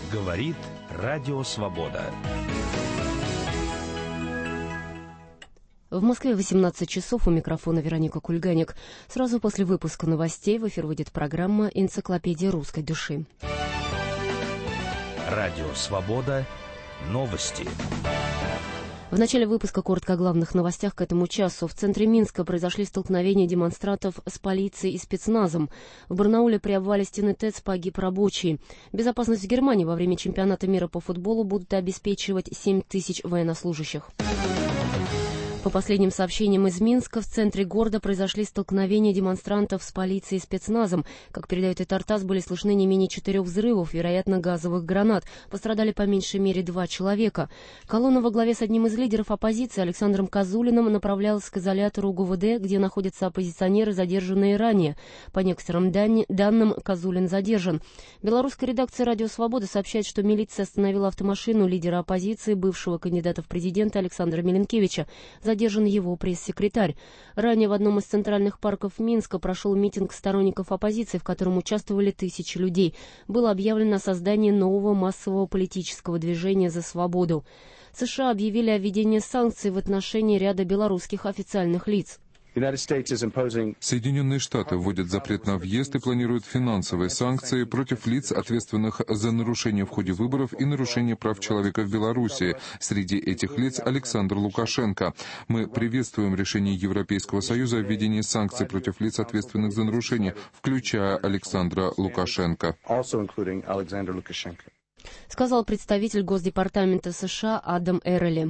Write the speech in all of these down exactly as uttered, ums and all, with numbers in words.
Говорит Радио Свобода. В Москве восемнадцать часов, у микрофона Вероника Кульганик. Сразу после выпуска новостей в эфир выйдет программа «Энциклопедия русской души». Радио Свобода. Новости. В начале выпуска коротко о главных новостях к этому часу. В центре Минска произошли столкновения демонстрантов с полицией и спецназом. В Барнауле при обвале стены ТЭЦ погиб рабочий. Безопасность в Германии во время чемпионата мира по футболу будут обеспечивать семь тысяч военнослужащих. По последним сообщениям из Минска, в центре города произошли столкновения демонстрантов с полицией и спецназом. Как передает ТАСС, были слышны не менее четырех взрывов, вероятно, газовых гранат. Пострадали по меньшей мере два человека. Колонна во главе с одним из лидеров оппозиции, Александром Козулиным, направлялась к изолятору ГУВД, где находятся оппозиционеры, задержанные ранее. По некоторым дан- данным, Козулин задержан. Белорусская редакция «Радио Свобода» сообщает, что милиция остановила автомашину лидера оппозиции, бывшего кандидата в президенты Александра Миленкевича. Задержан его пресс-секретарь. Ранее в одном из центральных парков Минска прошел митинг сторонников оппозиции, в котором участвовали тысячи людей. Было объявлено о создании нового массового политического движения «За свободу». США объявили о введении санкций в отношении ряда белорусских официальных лиц. Соединенные Штаты вводят запрет на въезд и планируют финансовые санкции против лиц, ответственных за нарушение в ходе выборов и нарушение прав человека в Беларуси. Среди этих лиц Александр Лукашенко. Мы приветствуем решение Европейского Союза о введении санкций против лиц, ответственных за нарушение, включая Александра Лукашенко. Сказал представитель Госдепартамента США Адам Эрли.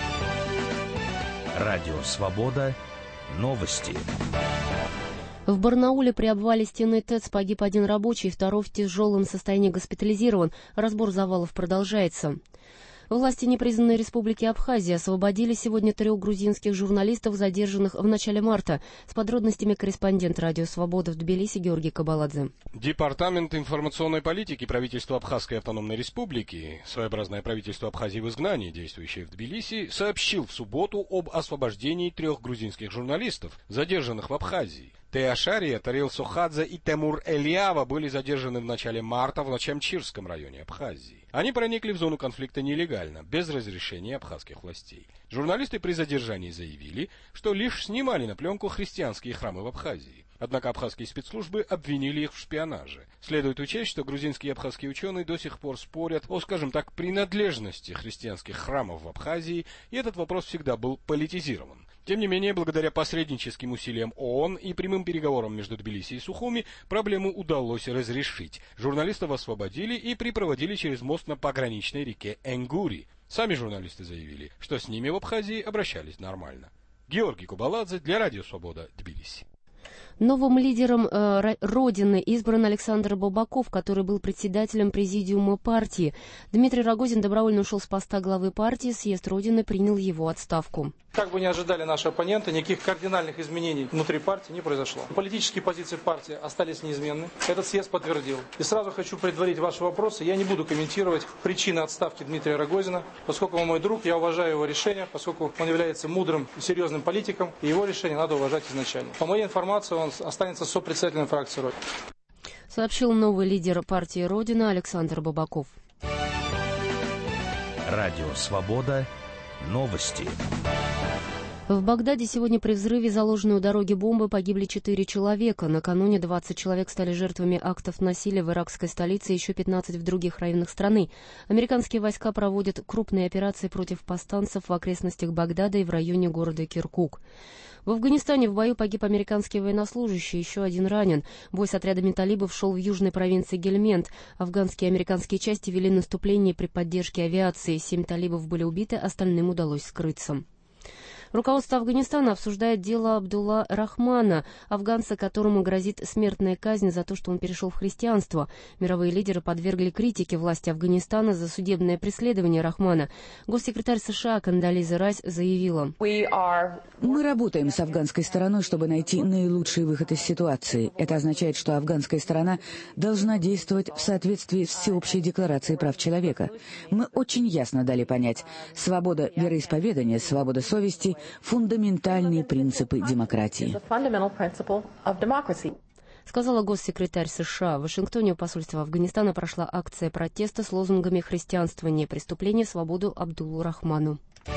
Радио Свобода. Новости. В Барнауле при обвале стены ТЭЦ погиб один рабочий, второй в тяжелом состоянии госпитализирован. Разбор завалов продолжается. Власти непризнанной республики Абхазия освободили сегодня трех грузинских журналистов, задержанных в начале марта. С подробностями корреспондент «Радио Свобода» в Тбилиси Георгий Кабаладзе. Департамент информационной политики правительства Абхазской автономной республики, своеобразное правительство Абхазии в изгнании, действующее в Тбилиси, сообщил в субботу об освобождении трех грузинских журналистов, задержанных в Абхазии. Теашария, Тарил Сохадзе и Темур Эльява были задержаны в начале марта в Начамчирском районе Абхазии. Они проникли в зону конфликта нелегально, без разрешения абхазских властей. Журналисты при задержании заявили, что лишь снимали на пленку христианские храмы в Абхазии. Однако абхазские спецслужбы обвинили их в шпионаже. Следует учесть, что грузинские и абхазские ученые до сих пор спорят о, скажем так, принадлежности христианских храмов в Абхазии, и этот вопрос всегда был политизирован. Тем не менее, благодаря посредническим усилиям ООН и прямым переговорам между Тбилиси и Сухуми проблему удалось разрешить. Журналистов освободили и припроводили через мост на пограничной реке Энгури. Сами журналисты заявили, что с ними в Абхазии обращались нормально. Георгий Кубаладзе для Радио Свобода, Тбилиси. Новым лидером э, Родины избран Александр Бабаков, который был председателем президиума партии. Дмитрий Рогозин добровольно ушел с поста главы партии, съезд Родины принял его отставку. Как бы ни ожидали наши оппоненты, никаких кардинальных изменений внутри партии не произошло. Политические позиции партии остались неизменны. Этот съезд подтвердил. И сразу хочу предварить ваши вопросы. Я не буду комментировать причины отставки Дмитрия Рогозина, поскольку он мой друг, я уважаю его решение, поскольку он является мудрым и серьезным политиком, и его решение надо уважать изначально. По моей информации, он останется сопредседателем фракции Родина. Сообщил новый лидер партии Родина Александр Бабаков. Радио Свобода. Новости. В Багдаде сегодня при взрыве заложенной у дороги бомбы погибли четыре человека. Накануне двадцать человек стали жертвами актов насилия в иракской столице и еще пятнадцать в других районах страны. Американские войска проводят крупные операции против повстанцев в окрестностях Багдада и в районе города Киркук. В Афганистане в бою погиб американский военнослужащий, еще один ранен. Бой с отрядами талибов шел в южной провинции Гельмент. Афганские и американские части вели наступление при поддержке авиации. Семь талибов были убиты, остальным удалось скрыться. Руководство Афганистана обсуждает дело Абдулла Рахмана, афганца, которому грозит смертная казнь за то, что он перешел в христианство. Мировые лидеры подвергли критике власти Афганистана за судебное преследование Рахмана. Госсекретарь США Кондолиза Райс заявила: «Мы работаем с афганской стороной, чтобы найти наилучший выход из ситуации. Это означает, что афганская сторона должна действовать в соответствии с Всеобщей декларацией прав человека. Мы очень ясно дали понять: свобода вероисповедания, свобода совести — фундаментальные принципы демократии». сказала госсекретарь США. В Вашингтоне у посольства Афганистана прошла акция протеста с лозунгами «Христианство не преступление, свободу Абдулу Рахману».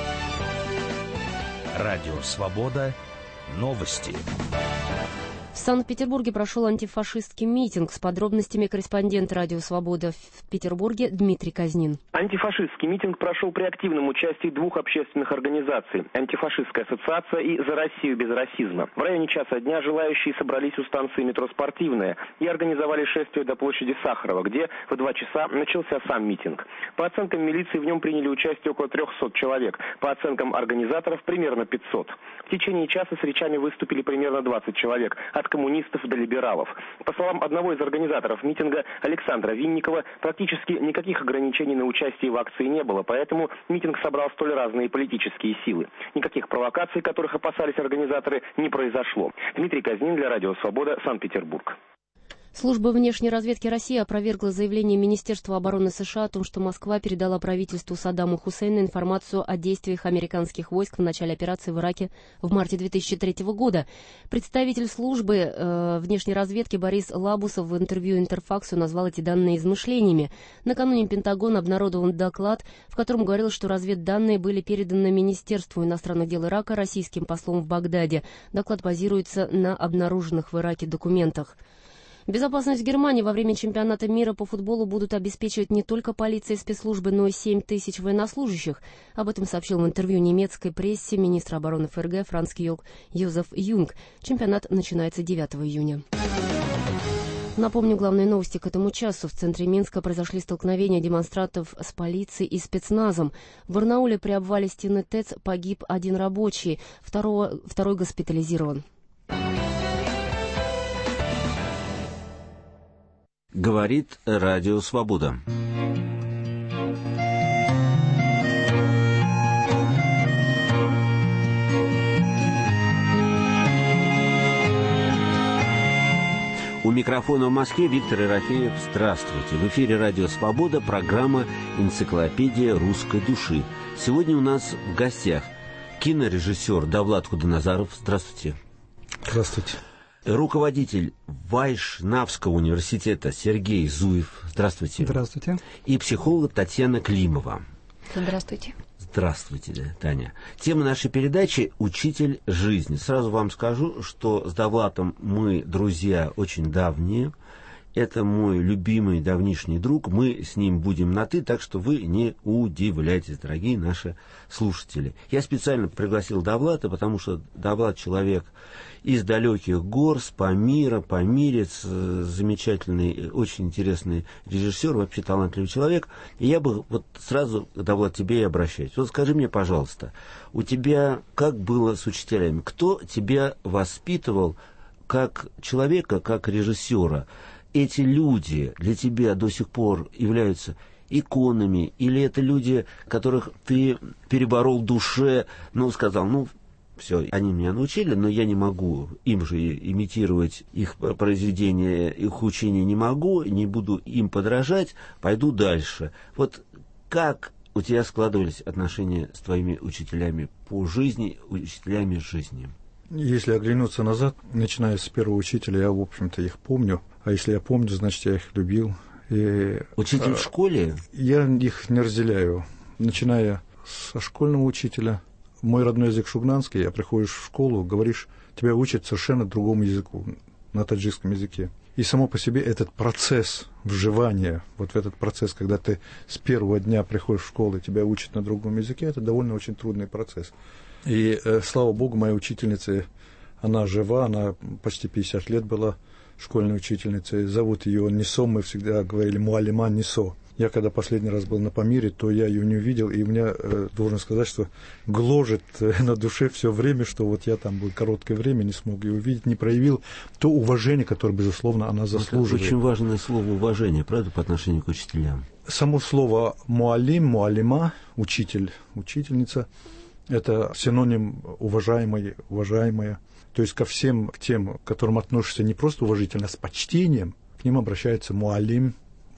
Радио «Свобода». Новости. В Санкт-Петербурге прошел антифашистский митинг. С подробностями корреспондент «Радио Свобода» в Петербурге Дмитрий Казнин. Антифашистский митинг прошел при активном участии двух общественных организаций – Антифашистская ассоциация и «За Россию без расизма». В районе часа дня желающие собрались у станции метро «Спортивная» и организовали шествие до площади Сахарова, где в два часа начался сам митинг. По оценкам милиции в нем приняли участие около трехсот человек, по оценкам организаторов примерно пятьсот. В течение часа с речами выступили примерно двадцать человек, от коммунистов до либералов. По словам одного из организаторов митинга Александра Винникова, практически никаких ограничений на участие в акции не было, поэтому митинг собрал столь разные политические силы. Никаких провокаций, которых опасались организаторы, не произошло. Дмитрий Казнин для Радио Свобода, Санкт-Петербург. Служба внешней разведки России опровергла заявление Министерства обороны США о том, что Москва передала правительству Саддама Хусейна информацию о действиях американских войск в начале операции в Ираке в марте две тысячи третьего года. Представитель службы э, внешней разведки Борис Лабусов в интервью Интерфаксу назвал эти данные измышлениями. Накануне Пентагон обнародован доклад, в котором говорилось, что разведданные были переданы Министерству иностранных дел Ирака российским послом в Багдаде. Доклад базируется на обнаруженных в Ираке документах. Безопасность Германии во время чемпионата мира по футболу будут обеспечивать не только полиция и спецслужбы, но и семь тысяч военнослужащих. Об этом сообщил в интервью немецкой прессе министр обороны ФРГ Франц Йозеф Юнг. Чемпионат начинается девятого июня. Напомню, главные новости к этому часу. В центре Минска произошли столкновения демонстрантов с полицией и спецназом. В Барнауле при обвале стены ТЭЦ погиб один рабочий, второго, второй госпитализирован. Говорит Радио Свобода. У микрофона в Москве Виктор Ерофеев. Здравствуйте. В эфире Радио Свобода, программа «Энциклопедия русской души». Сегодня у нас в гостях кинорежиссер Давлат Худоназаров. Здравствуйте. Здравствуйте. Руководитель Вайшнавского университета Сергей Зуев. Здравствуйте. Здравствуйте. И психолог Татьяна Климова. Здравствуйте. Здравствуйте, Таня. Тема нашей передачи «Учитель жизни». Сразу вам скажу, что с Давлатом мы друзья очень давние. Это мой любимый давнишний друг. Мы с ним будем на «ты», так что вы не удивляйтесь, дорогие наши слушатели. Я специально пригласил Давлата, потому что Давлат человек из далеких гор, с Памира, памирец, замечательный, очень интересный режиссер, вообще талантливый человек. И я бы вот сразу, Давлат, тебе и обращаюсь. Вот скажи мне, пожалуйста, у тебя как было с учителями? Кто тебя воспитывал как человека, как режиссера? Эти люди для тебя до сих пор являются иконами, или это люди, которых ты переборол в душе, ну, сказал, ну, все, они меня научили, но я не могу им же имитировать их произведения, их учения не могу, не буду им подражать, пойду дальше. Вот как у тебя складывались отношения с твоими учителями по жизни, учителями жизни? Если оглянуться назад, начиная с первого учителя, я, в общем-то, их помню. А если я помню, значит, я их любил. И, Учитель в школе? Я их не разделяю. Начиная со школьного учителя, мой родной язык шугнанский, я приходишь в школу, говоришь, тебя учат совершенно другому языку, на таджикском языке. И само по себе этот процесс вживания, вот в этот процесс, когда ты с первого дня приходишь в школу и тебя учат на другом языке, это довольно очень трудный процесс. И, э, слава богу, моя учительница, она жива, она почти пятьдесят лет была школьной учительницей. Зовут ее Нисо, мы всегда говорили Муалима Нисо. Я когда последний раз был на Памире, то я ее не увидел, и у меня, э, должен сказать, что гложет э, на душе все время, что вот я там был короткое время, не смог ее увидеть, не проявил то уважение, которое, безусловно, она заслуживает. Это очень важное слово уважение, правда, по отношению к учителям? Само слово муалим, муалима, учитель, учительница, это синоним уважаемый, уважаемая. То есть ко всем к тем, к которым относишься не просто уважительно, а с почтением, к ним обращается муалим,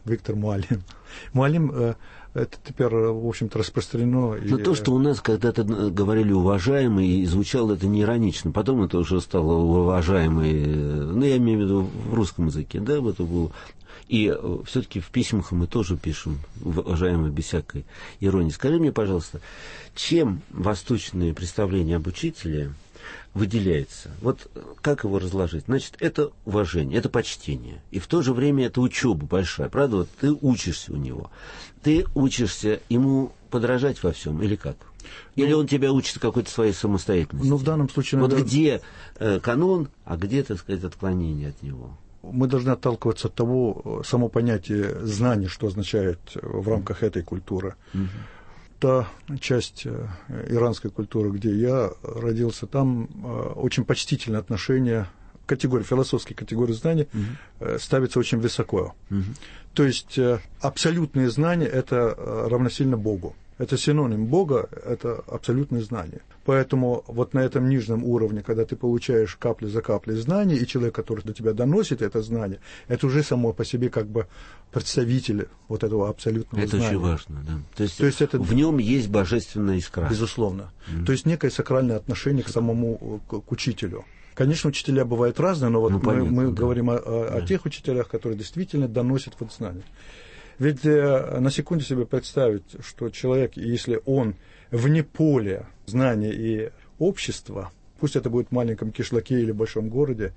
Виктор Муалим. Муалим э, это теперь, в общем-то, распространено. Но и... то, что у нас когда-то говорили уважаемый, и звучало это не иронично, потом это уже стало уважаемый, ну, я имею в виду в русском языке, да, это было. И все-таки в письмах мы тоже пишем, уважаемые, без всякой иронии. Скажи мне, пожалуйста, чем восточное представление об учителе выделяется? Вот как его разложить? Значит, это уважение, это почтение. И в то же время это учеба большая. Правда, вот ты учишься у него. Ты учишься ему подражать во всем, или как? Или он тебя учит какой-то своей самостоятельности? Ну, в данном случае... Вот надо... где э, канон, а где, так сказать, отклонение от него? Мы должны отталкиваться от того, само понятие знания, что означает в рамках этой культуры. Mm-hmm. Та часть иранской культуры, где я родился, там очень почтительное отношение к категории, философской категории знаний mm-hmm. ставится очень высоко. Mm-hmm. То есть абсолютные знания – это равносильно Богу. Это синоним Бога, это абсолютное знание. Поэтому вот на этом нижнем уровне, когда ты получаешь капли за каплей знаний, и человек, который до тебя доносит это знание, это уже само по себе как бы представитель вот этого абсолютного это знания. Это очень важно, да. То есть, То есть это, в нем есть божественная искра. Безусловно. Mm-hmm. То есть некое сакральное отношение к самому, к, к учителю. Конечно, учителя бывают разные, но вот ну, понятно, мы, мы да. говорим о, о, да. о тех учителях, которые действительно доносят вот знания. Ведь э, на секунду себе представить, что человек, если он вне поля знания и общества, пусть это будет в маленьком кишлаке или большом городе,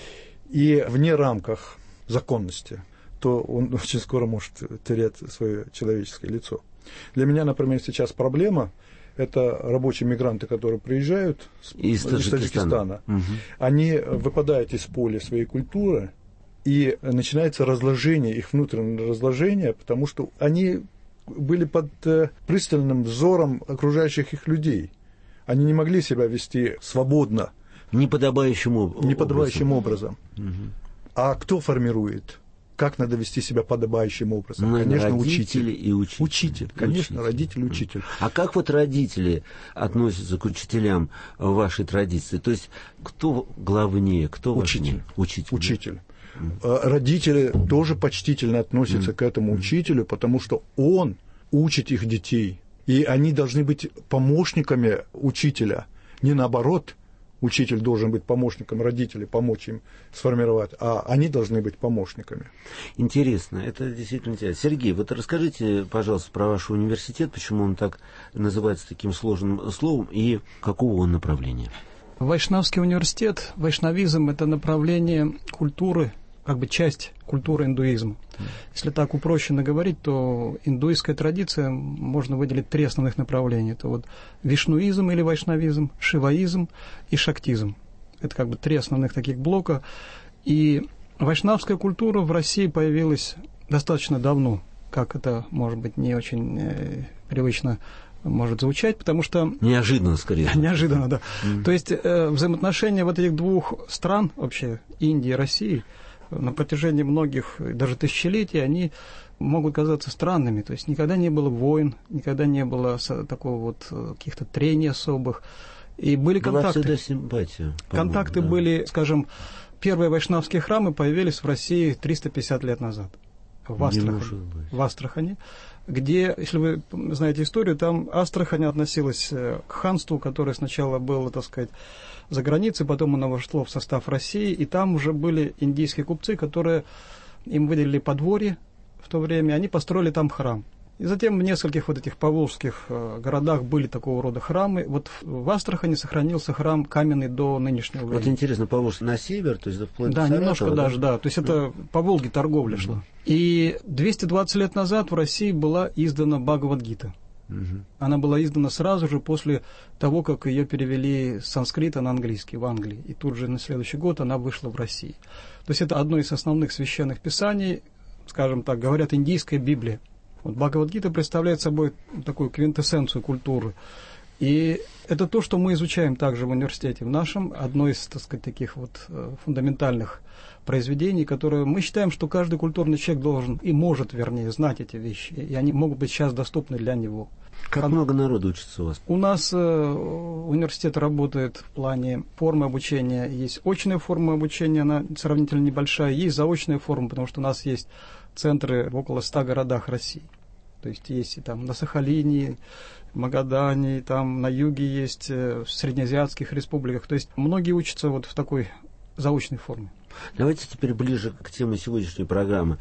и вне рамках законности, то он очень скоро может терять свое человеческое лицо. Для меня, например, сейчас проблема – это рабочие мигранты, которые приезжают из, из Таджикистана. Таджикистана. Угу. Они выпадают из поля своей культуры, и начинается разложение, их внутреннее разложение, потому что они были под э, пристальным взором окружающих их людей. Они не могли себя вести свободно. Неподобающим, об... Неподобающим образом. образом. Угу. А кто формирует? Как надо вести себя подобающим образом? Ну, конечно, учитель. И учитель. Учитель, конечно, учитель. Родитель, учитель. А как вот родители относятся к учителям в вашей традиции? То есть, кто главнее, кто учитель. важнее? Учитель. Учитель. Родители тоже почтительно относятся mm. к этому учителю, потому что он учит их детей. И они должны быть помощниками учителя. Не наоборот, учитель должен быть помощником родителей, помочь им сформировать, а они должны быть помощниками. Интересно, это действительно интересно. Сергей, вот расскажите, пожалуйста, про ваш университет, почему он так называется таким сложным словом и какого он направления? Вайшнавский университет, вайшнавизм – это направление культуры, как бы часть культуры индуизма. Если так упрощенно говорить, то индуистская традиция можно выделить три основных направления. Это вот вишнуизм или вайшнавизм, шиваизм и шактизм. Это как бы три основных таких блока. И вайшнавская культура в России появилась достаточно давно, как это, может быть, не очень э, привычно может звучать, потому что... Неожиданно, скорее. Неожиданно, да. Mm. То есть э, взаимоотношения вот этих двух стран, вообще, Индии и России, на протяжении многих, даже тысячелетий, они могут казаться странными. То есть никогда не было войн, никогда не было такого вот каких-то трений особых. И были контакты. Была всегда симпатия. Контакты да. были, скажем, первые вайшнавские храмы появились в России триста пятьдесят лет назад. В Астрахани. В Астрахани, где, если вы знаете историю, там Астрахань относилась к ханству, которое сначала было, так сказать, за границей, потом оно вошло в состав России, и там уже были индийские купцы, которые им выделили подворье в то время, они построили там храм. И затем в нескольких вот этих поволжских э, городах были такого рода храмы. Вот в, в Астрахани сохранился храм каменный до нынешнего времени. Вот интересно, Поволжск на север, то есть вплоть да, до Саратова? Немножко даже, да. То есть это по Волге торговля mm-hmm. шла. И двести двадцать лет назад в России была издана Бхагавад-гита. Mm-hmm. Она была издана сразу же после того, как ее перевели с санскрита на английский в Англии. И тут же на следующий год она вышла в России. То есть это одно из основных священных писаний, скажем так, говорят, индийская Библия. Вот Бхагавад-гита представляет собой такую квинтэссенцию культуры. И это то, что мы изучаем также в университете. В нашем одно из, так сказать, таких вот фундаментальных произведений, которые мы считаем, что каждый культурный человек должен и может, вернее, знать эти вещи. И они могут быть сейчас доступны для него. Как много народу учится у вас? У нас э, университет работает в плане формы обучения. Есть очная форма обучения, она сравнительно небольшая. Есть заочная форма, потому что у нас есть центры в около ста городах России. То есть есть и там на Сахалине, в Магадане, и там на юге есть, в среднеазиатских республиках. То есть многие учатся вот в такой заочной форме. Давайте теперь ближе к теме сегодняшней программы.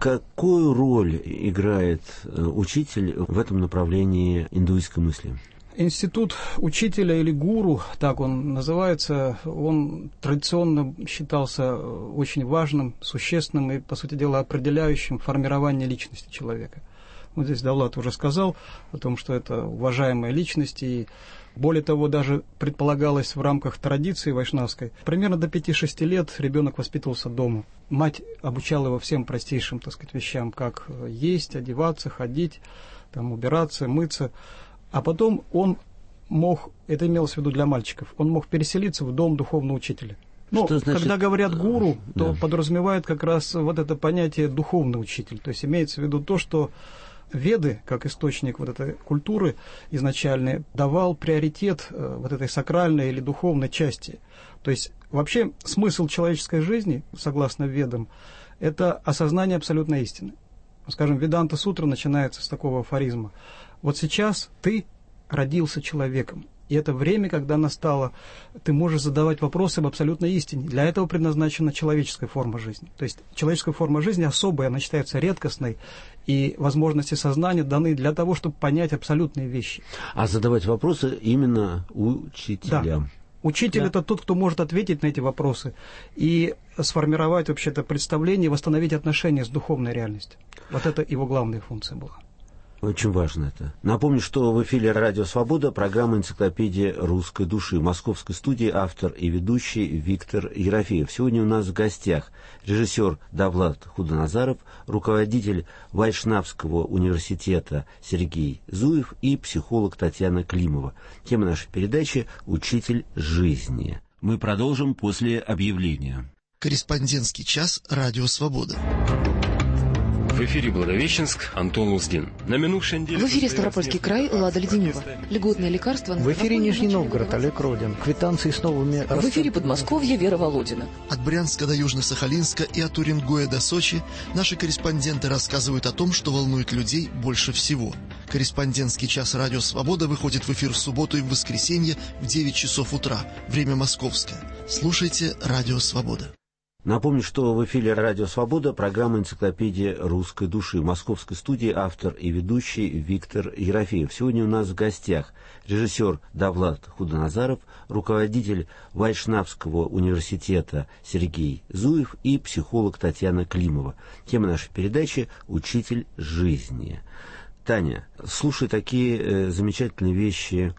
Какую роль играет учитель в этом направлении индуистской мысли? Институт учителя или гуру, так он называется, он традиционно считался очень важным, существенным и, по сути дела, определяющим формирование личности человека. Вот здесь Давлат уже сказал о том, что это уважаемая личность, и более того, даже предполагалось в рамках традиции вайшнавской, примерно до пяти-шести лет ребенок воспитывался дома. Мать обучала его всем простейшим, так сказать, вещам, как есть, одеваться, ходить, там, убираться, мыться. А потом он мог, это имелось в виду для мальчиков, он мог переселиться в дом духовного учителя. Ну, значит... когда говорят гуру, то да. подразумевает как раз вот это понятие духовный учитель. То есть имеется в виду то, что Веды, как источник вот этой культуры изначальной, давал приоритет вот этой сакральной или духовной части. То есть вообще смысл человеческой жизни, согласно Ведам, это осознание абсолютной истины. Скажем, Веданта-сутра начинается с такого афоризма. Вот сейчас ты родился человеком, и это время, когда настало, ты можешь задавать вопросы об абсолютной истине. Для этого предназначена человеческая форма жизни. То есть человеческая форма жизни особая, она считается редкостной, и возможности сознания даны для того, чтобы понять абсолютные вещи. А задавать вопросы именно учителям. Да. Учитель да. это тот, кто может ответить на эти вопросы и сформировать вообще-то представление, восстановить отношения с духовной реальностью. Вот это его главная функция была. Очень важно это. Напомню, что в эфире «Радио Свобода» программа «Энциклопедия русской души». В московской студии автор и ведущий Виктор Ерофеев. Сегодня у нас в гостях режиссер Давлат Худоназаров, руководитель Вайшнавского университета Сергей Зуев и психолог Татьяна Климова. Тема нашей передачи «Учитель жизни». Мы продолжим после объявления. Корреспондентский час «Радио Свобода». В эфире Благовещенск, Антон Уздин. На минувшей неделе... В эфире Ставропольский край, Лада Леденева. Льготные лекарства... В эфире Нижний Новгород, Олег Родин. Квитанции с новыми... В эфире Подмосковье, Вера Володина. От Брянска до Южно-Сахалинска и от Уренгоя до Сочи наши корреспонденты рассказывают о том, что волнует людей больше всего. Корреспондентский час «Радио Свобода» выходит в эфир в субботу и в воскресенье в девять часов утра. Время московское. Слушайте «Радио Свобода». Напомню, что в эфире «Радио Свобода» программа «Энциклопедия русской души». В московской студии автор и ведущий Виктор Ерофеев. Сегодня у нас в гостях режиссер Давлат Худоназаров, руководитель Вайшнавского университета Сергей Зуев и психолог Татьяна Климова. Тема нашей передачи «Учитель жизни». Таня, слушай такие э, замечательные вещи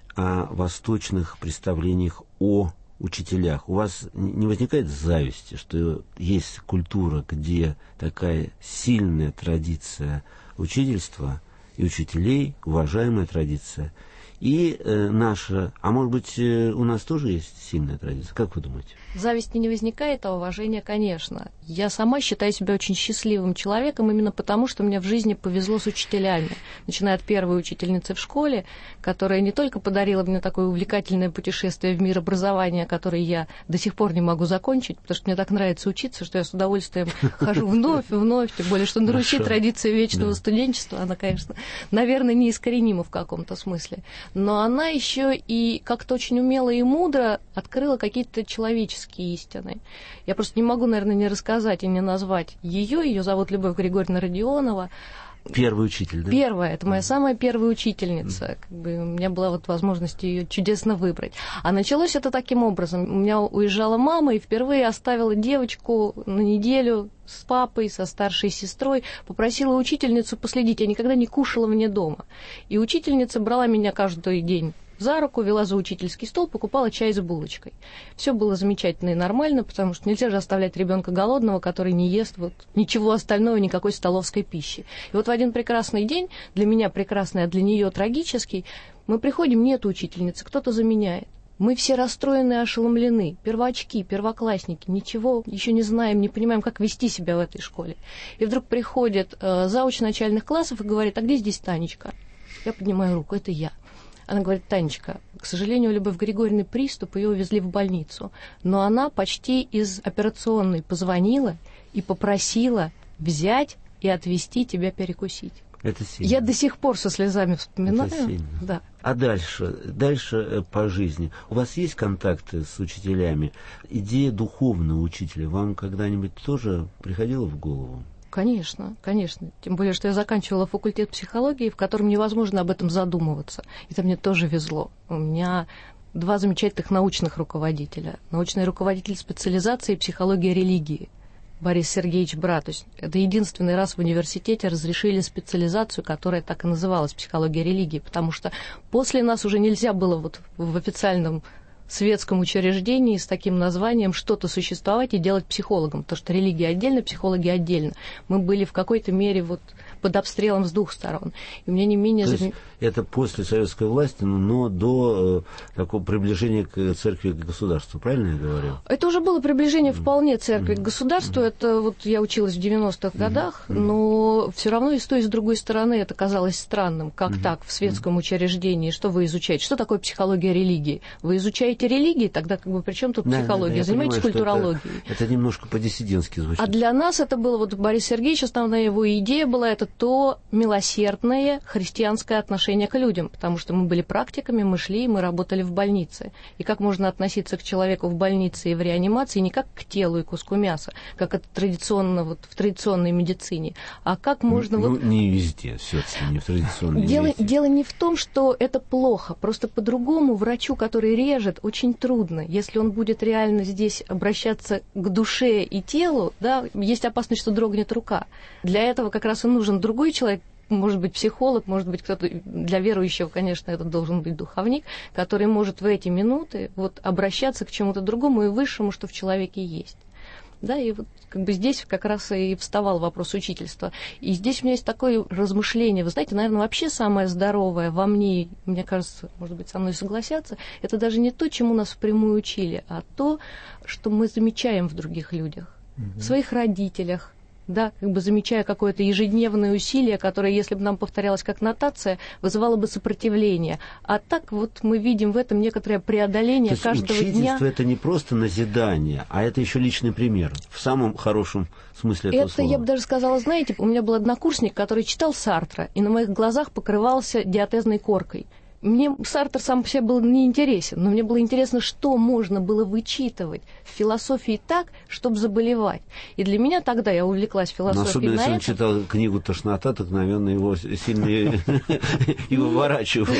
о восточных представлениях о учителях. У вас не возникает зависти, что есть культура, где такая сильная традиция учительства и учителей, уважаемая традиция, и э, наша, а может быть, э, у нас тоже есть сильная традиция? Как вы думаете? Зависти не возникает, а уважение, конечно. Я сама считаю себя очень счастливым человеком именно потому, что мне в жизни повезло с учителями. Начиная от первой учительницы в школе, которая не только подарила мне такое увлекательное путешествие в мир образования, которое я до сих пор не могу закончить, потому что мне так нравится учиться, что я с удовольствием хожу вновь и вновь, тем более, что на Руси традиция вечного студенчества, она, конечно, наверное, неискоренима в каком-то смысле. Но она еще и как-то очень умело и мудро открыла какие-то человеческие истины. Я просто не могу, наверное, не рассказать и не назвать ее. Ее зовут Любовь Григорьевна Родионова. Первый учитель, да? Первая. Это моя самая первая учительница. Как бы у меня была вот возможность ее чудесно выбрать. А началось это таким образом. У меня уезжала мама и впервые оставила девочку на неделю с папой, со старшей сестрой, попросила учительницу последить. Я никогда не кушала вне дома. И учительница брала меня каждый день за руку, вела за учительский стол, покупала чай с булочкой. Все было замечательно и нормально, потому что нельзя же оставлять ребенка голодного, который не ест вот ничего остального, никакой столовской пищи. И вот в один прекрасный день, для меня прекрасный, а для нее трагический, мы приходим, нет учительницы, кто-то заменяет. Мы все расстроены и ошеломлены, первоочки, первоклассники, ничего еще не знаем, не понимаем, как вести себя в этой школе. И вдруг приходит э, зауч начальных классов и говорит: а где здесь Танечка? Я поднимаю руку, это я. Она говорит: Танечка, к сожалению, у Любовь Григорьевны приступ, ее увезли в больницу. Но она почти из операционной позвонила и попросила взять и отвезти тебя перекусить. Это сильно. Я до сих пор со слезами вспоминаю. Это сильно. Да. А дальше, дальше по жизни. У вас есть контакты с учителями? Идея духовного учителя вам когда-нибудь тоже приходила в голову? Конечно, конечно. Тем более, что я заканчивала факультет психологии, в котором невозможно об этом задумываться. Это мне тоже везло. У меня два замечательных научных руководителя. Научный руководитель специализации психология религии Борис Сергеевич Братусь. Это единственный раз в университете разрешили специализацию, которая так и называлась психология религии, потому что после нас уже нельзя было вот в официальном светском учреждении с таким названием что-то существовать и делать психологом, потому что религия отдельно, психологи отдельно. Мы были в какой-то мере вот под обстрелом с двух сторон. И мне не менее... То есть это после советской власти, но до э, такого приближения к церкви, к государству, правильно я говорю? Это уже было приближение вполне церкви mm-hmm. к государству. Mm-hmm. Это вот я училась в девяностых mm-hmm. годах, mm-hmm. но все равно и с той, и с другой стороны это казалось странным. Как mm-hmm. так в светском mm-hmm. учреждении? Что вы изучаете? Что такое психология религии? Вы изучаете религии? Тогда как бы при чем тут психология? Да, да, занимаетесь понимаю, культурологией. Это, это немножко по-диссидентски звучит. А для нас это было, вот Борис Сергеевич, основная его идея была, это то милосердное христианское отношение к людям, потому что мы были практиками, мы шли, мы работали в больнице. И как можно относиться к человеку в больнице и в реанимации не как к телу и куску мяса, как это традиционно вот, в традиционной медицине, а как можно... Ну, вот... не везде, все-таки, не в традиционной дело, медицине. Дело не в том, что это плохо, просто по-другому врачу, который режет, очень трудно. Если он будет реально здесь обращаться к душе и телу, да, есть опасность, что дрогнет рука. Для этого как раз и нужен другой человек, может быть, психолог, может быть, кто-то, для верующего, конечно, это должен быть духовник, который может в эти минуты вот, обращаться к чему-то другому и высшему, что в человеке есть. Да, и вот как бы здесь как раз и вставал вопрос учительства. И здесь у меня есть такое размышление. Вы знаете, наверное, вообще самое здоровое во мне, мне кажется, может быть, со мной согласятся, это даже не то, чему нас впрямую учили, а то, что мы замечаем в других людях, mm-hmm. в своих родителях, да, как бы замечая какое-то ежедневное усилие, которое, если бы нам повторялось как нотация, вызывало бы сопротивление. А так вот мы видим в этом некоторое преодоление То каждого есть дня. Учительство — это не просто назидание, а это еще личный пример, в самом хорошем смысле этого это, слова. Я бы даже сказала, знаете, у меня был однокурсник, который читал Сартра, и на моих глазах покрывался диатезной коркой. Мне Сартр сам по себе был неинтересен, но мне было интересно, что можно было вычитывать в философии так, чтобы заболевать. И для меня тогда я увлеклась философией. Но особенно, если он читал книгу «Тошнота», так, наверное, его сильно и выворачивал.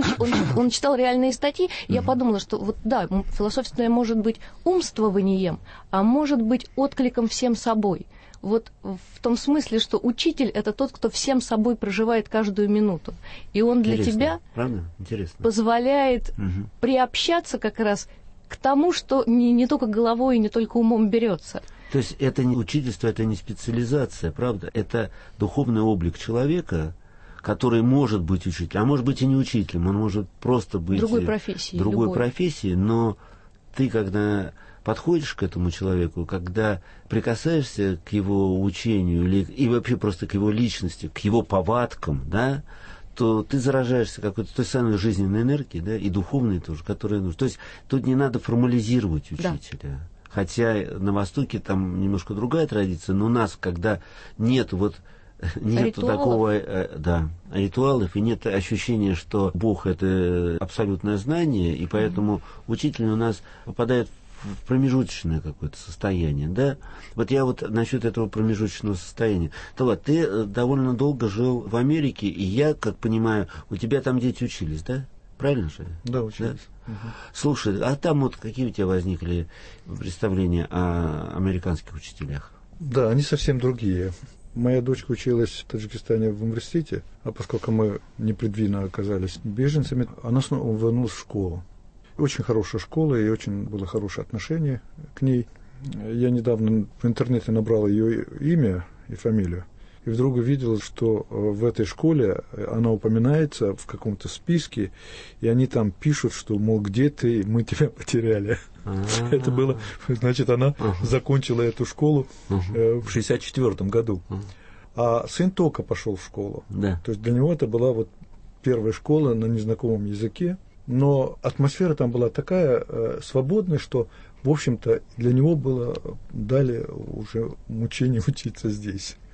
Он читал реальные статьи, и я подумала, что вот да, философия может быть умствованием, а может быть откликом всем собой. Вот в том смысле, что учитель — это тот, кто всем собой проживает каждую минуту. И он для Интересно, тебя правда? Интересно. позволяет угу. приобщаться как раз к тому, что не, не только головой и не только умом берется. То есть это не учительство, это не специализация, правда? Это духовный облик человека, который может быть учителем, а может быть и не учителем, он может просто быть другой профессии, другой любой. профессии, но ты, когда подходишь к этому человеку, когда прикасаешься к его учению или, и вообще просто к его личности, к его повадкам, да, то ты заражаешься какой-то той самой жизненной энергией, да, и духовной тоже, которая нужна. То есть тут не надо формализировать учителя. Да. Хотя на Востоке там немножко другая традиция, но у нас, когда нет вот нет такого, да, ритуалов, и нет ощущения, что Бог — это абсолютное знание, и поэтому mm-hmm. учитель у нас попадает в промежуточное какое-то состояние, да? Вот я вот насчет этого промежуточного состояния. Талат, ты довольно долго жил в Америке, и я, как понимаю, у тебя там дети учились, да? Правильно же? Да, учились. Да? Угу. Слушай, а там вот какие у тебя возникли представления о американских учителях? Да, они совсем другие. Моя дочка училась в Таджикистане в университете, а поскольку мы непредвиденно оказались беженцами, она снова вернулась в школу. Очень хорошая школа, и очень было хорошее отношение к ней. Я недавно в интернете набрал ее имя и фамилию, и вдруг увидел, что в этой школе она упоминается в каком-то списке, и они там пишут, что, мол, где ты, мы тебя потеряли. А-а-а. Это было, значит, она ага. закончила эту школу ага. в шестьдесят четвёртом году. Ага. А сын только пошел в школу. Да. То есть для него это была вот первая школа на незнакомом языке. Но атмосфера там была такая э, свободная, что, в общем-то, для него было дали уже мучение учиться здесь.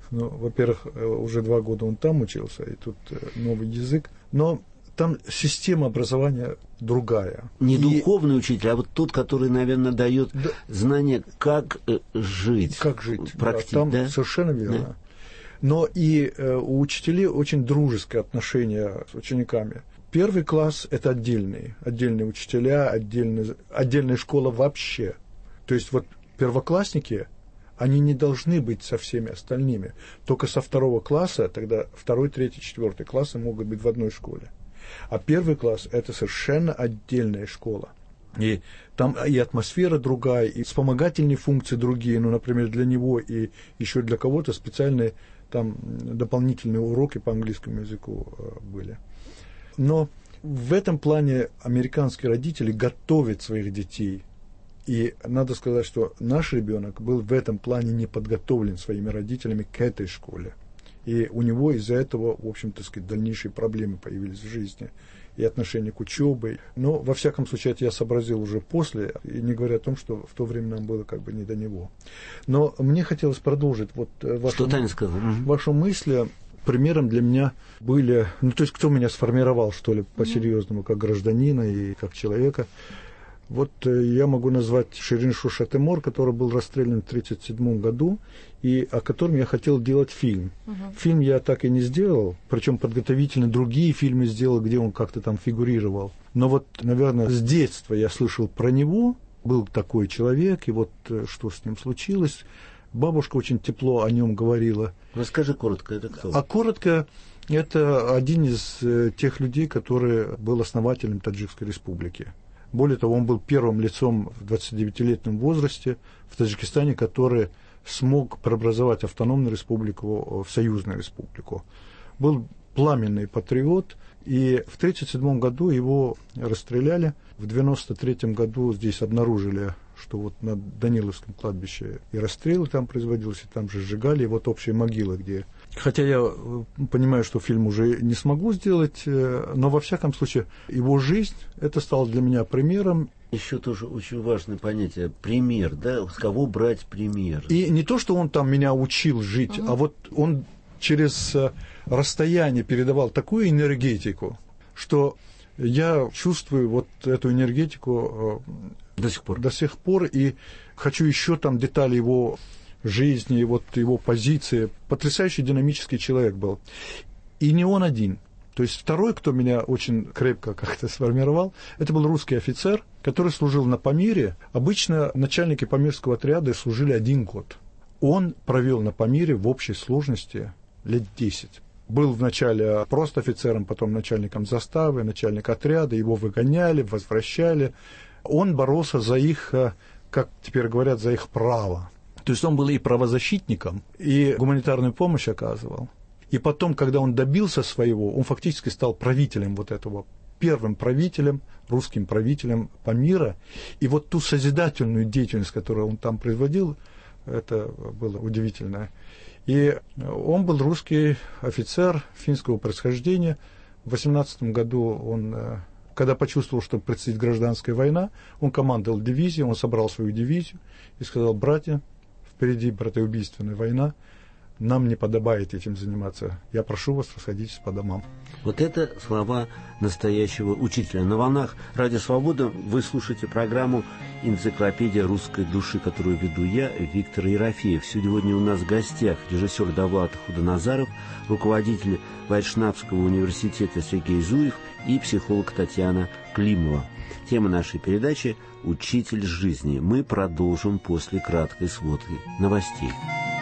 Ну, во-первых, уже два года он там учился, и тут новый язык. Но там система образования другая. Не и... духовный учитель, а вот тот, который, наверное, дает да. знания, как жить. Как жить. Практик, да, там да? совершенно верно. Да. Но и э, у учителей очень дружеское отношение с учениками. Первый класс – это отдельные, отдельные учителя, отдельная, отдельная школа вообще. То есть вот первоклассники, они не должны быть со всеми остальными. Только со второго класса, тогда второй, третий, четвертый классы могут быть в одной школе. А первый класс – это совершенно отдельная школа. И там и атмосфера другая, и вспомогательные функции другие. Ну, например, для него и еще для кого-то специальные там дополнительные уроки по английскому языку были. Но в этом плане американские родители готовят своих детей. И надо сказать, что наш ребенок был в этом плане не подготовлен своими родителями к этой школе. И у него из-за этого, в общем-то, сказать, дальнейшие проблемы появились в жизни. И отношение к учебе. Но, во всяком случае, это я сообразил уже после, и не говоря о том, что в то время нам было как бы не до него. Но мне хотелось продолжить вот вашу, вашу мысль. Примером для меня были, ну, то есть, кто меня сформировал, что ли, по-серьезному, как гражданина и как человека. Вот я могу назвать Ширин Шушатемор, который был расстрелян в тысяча девятьсот тридцать седьмом году, и о котором я хотел делать фильм. Uh-huh. Фильм я так и не сделал, причем подготовительно другие фильмы сделал, где он как-то там фигурировал. Но вот, наверное, с детства я слышал про него, был такой человек, и вот что с ним случилось. Бабушка очень тепло о нем говорила. Расскажи коротко, это кто? А коротко, это один из тех людей, который был основателем Таджикской республики. Более того, он был первым лицом в двадцатидевятилетнем возрасте в Таджикистане, который смог преобразовать автономную республику в союзную республику. Был пламенный патриот, и в тридцать седьмом году его расстреляли. В девяносто третьем году здесь обнаружили, что вот на Даниловском кладбище и расстрелы там производились, и там же сжигали, и вот общая могила, где... Хотя я понимаю, что фильм уже не смогу сделать, но во всяком случае его жизнь, это стало для меня примером. Еще тоже очень важное понятие, пример, да, с кого брать пример. И не то, что он там меня учил жить, uh-huh. а вот он через расстояние передавал такую энергетику, что я чувствую вот эту энергетику до сих пор. До сих пор, и хочу еще там детали его жизни, вот его позиции. Потрясающий динамический человек был. И не он один. То есть второй, кто меня очень крепко как-то сформировал, это был русский офицер, который служил на Памире. Обычно начальники памирского отряда служили один год. Он провел на Памире в общей сложности лет десять. Был вначале просто офицером, потом начальником заставы, начальник отряда, его выгоняли, возвращали. Он боролся за их, как теперь говорят, за их право. То есть он был и правозащитником, и гуманитарную помощь оказывал. И потом, когда он добился своего, он фактически стал правителем вот этого, первым правителем, русским правителем Памира. И вот ту созидательную деятельность, которую он там производил, это было удивительно. И он был русский офицер финского происхождения. В восемнадцатом году он, когда почувствовал, что предстоит гражданская война, он командовал дивизией, он собрал свою дивизию и сказал: братья, впереди братоубийственная война, нам не подобает этим заниматься. Я прошу вас, расходитесь по домам. Вот это слова настоящего учителя. На волнах Радио Свобода вы слушаете программу «Энциклопедия русской души», которую веду я, Виктор Ерофеев. Сегодня у нас в гостях режиссер Давлат Худоназаров, руководитель Вайшнавского университета Сергей Зуев и психолог Татьяна Климова. Тема нашей передачи «Учитель жизни». Мы продолжим после краткой сводки новостей.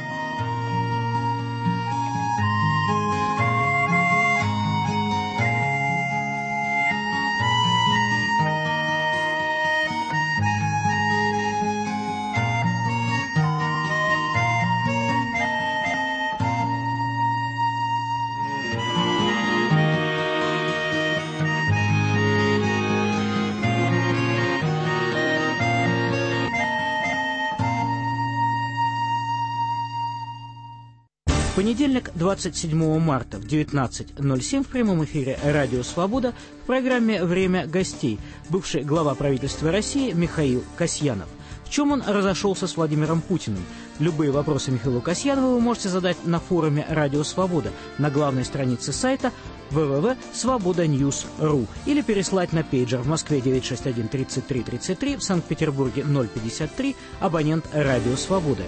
Понедельник, двадцать седьмого марта в девятнадцать ноль семь в прямом эфире «Радио Свобода» в программе «Время гостей» бывший глава правительства России Михаил Касьянов. В чем он разошелся с Владимиром Путиным? Любые вопросы Михаилу Касьянову вы можете задать на форуме «Радио Свобода» на главной странице сайта дабл ю дабл ю дабл ю точка свобода ньюс точка ру или переслать на пейджер в Москве девять шесть один тридцать три тридцать три, в Санкт-Петербурге ноль пятьдесят три, абонент «Радио Свобода».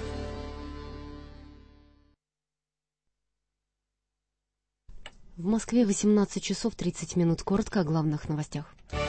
В Москве восемнадцать часов тридцать минут. Коротко о главных новостях.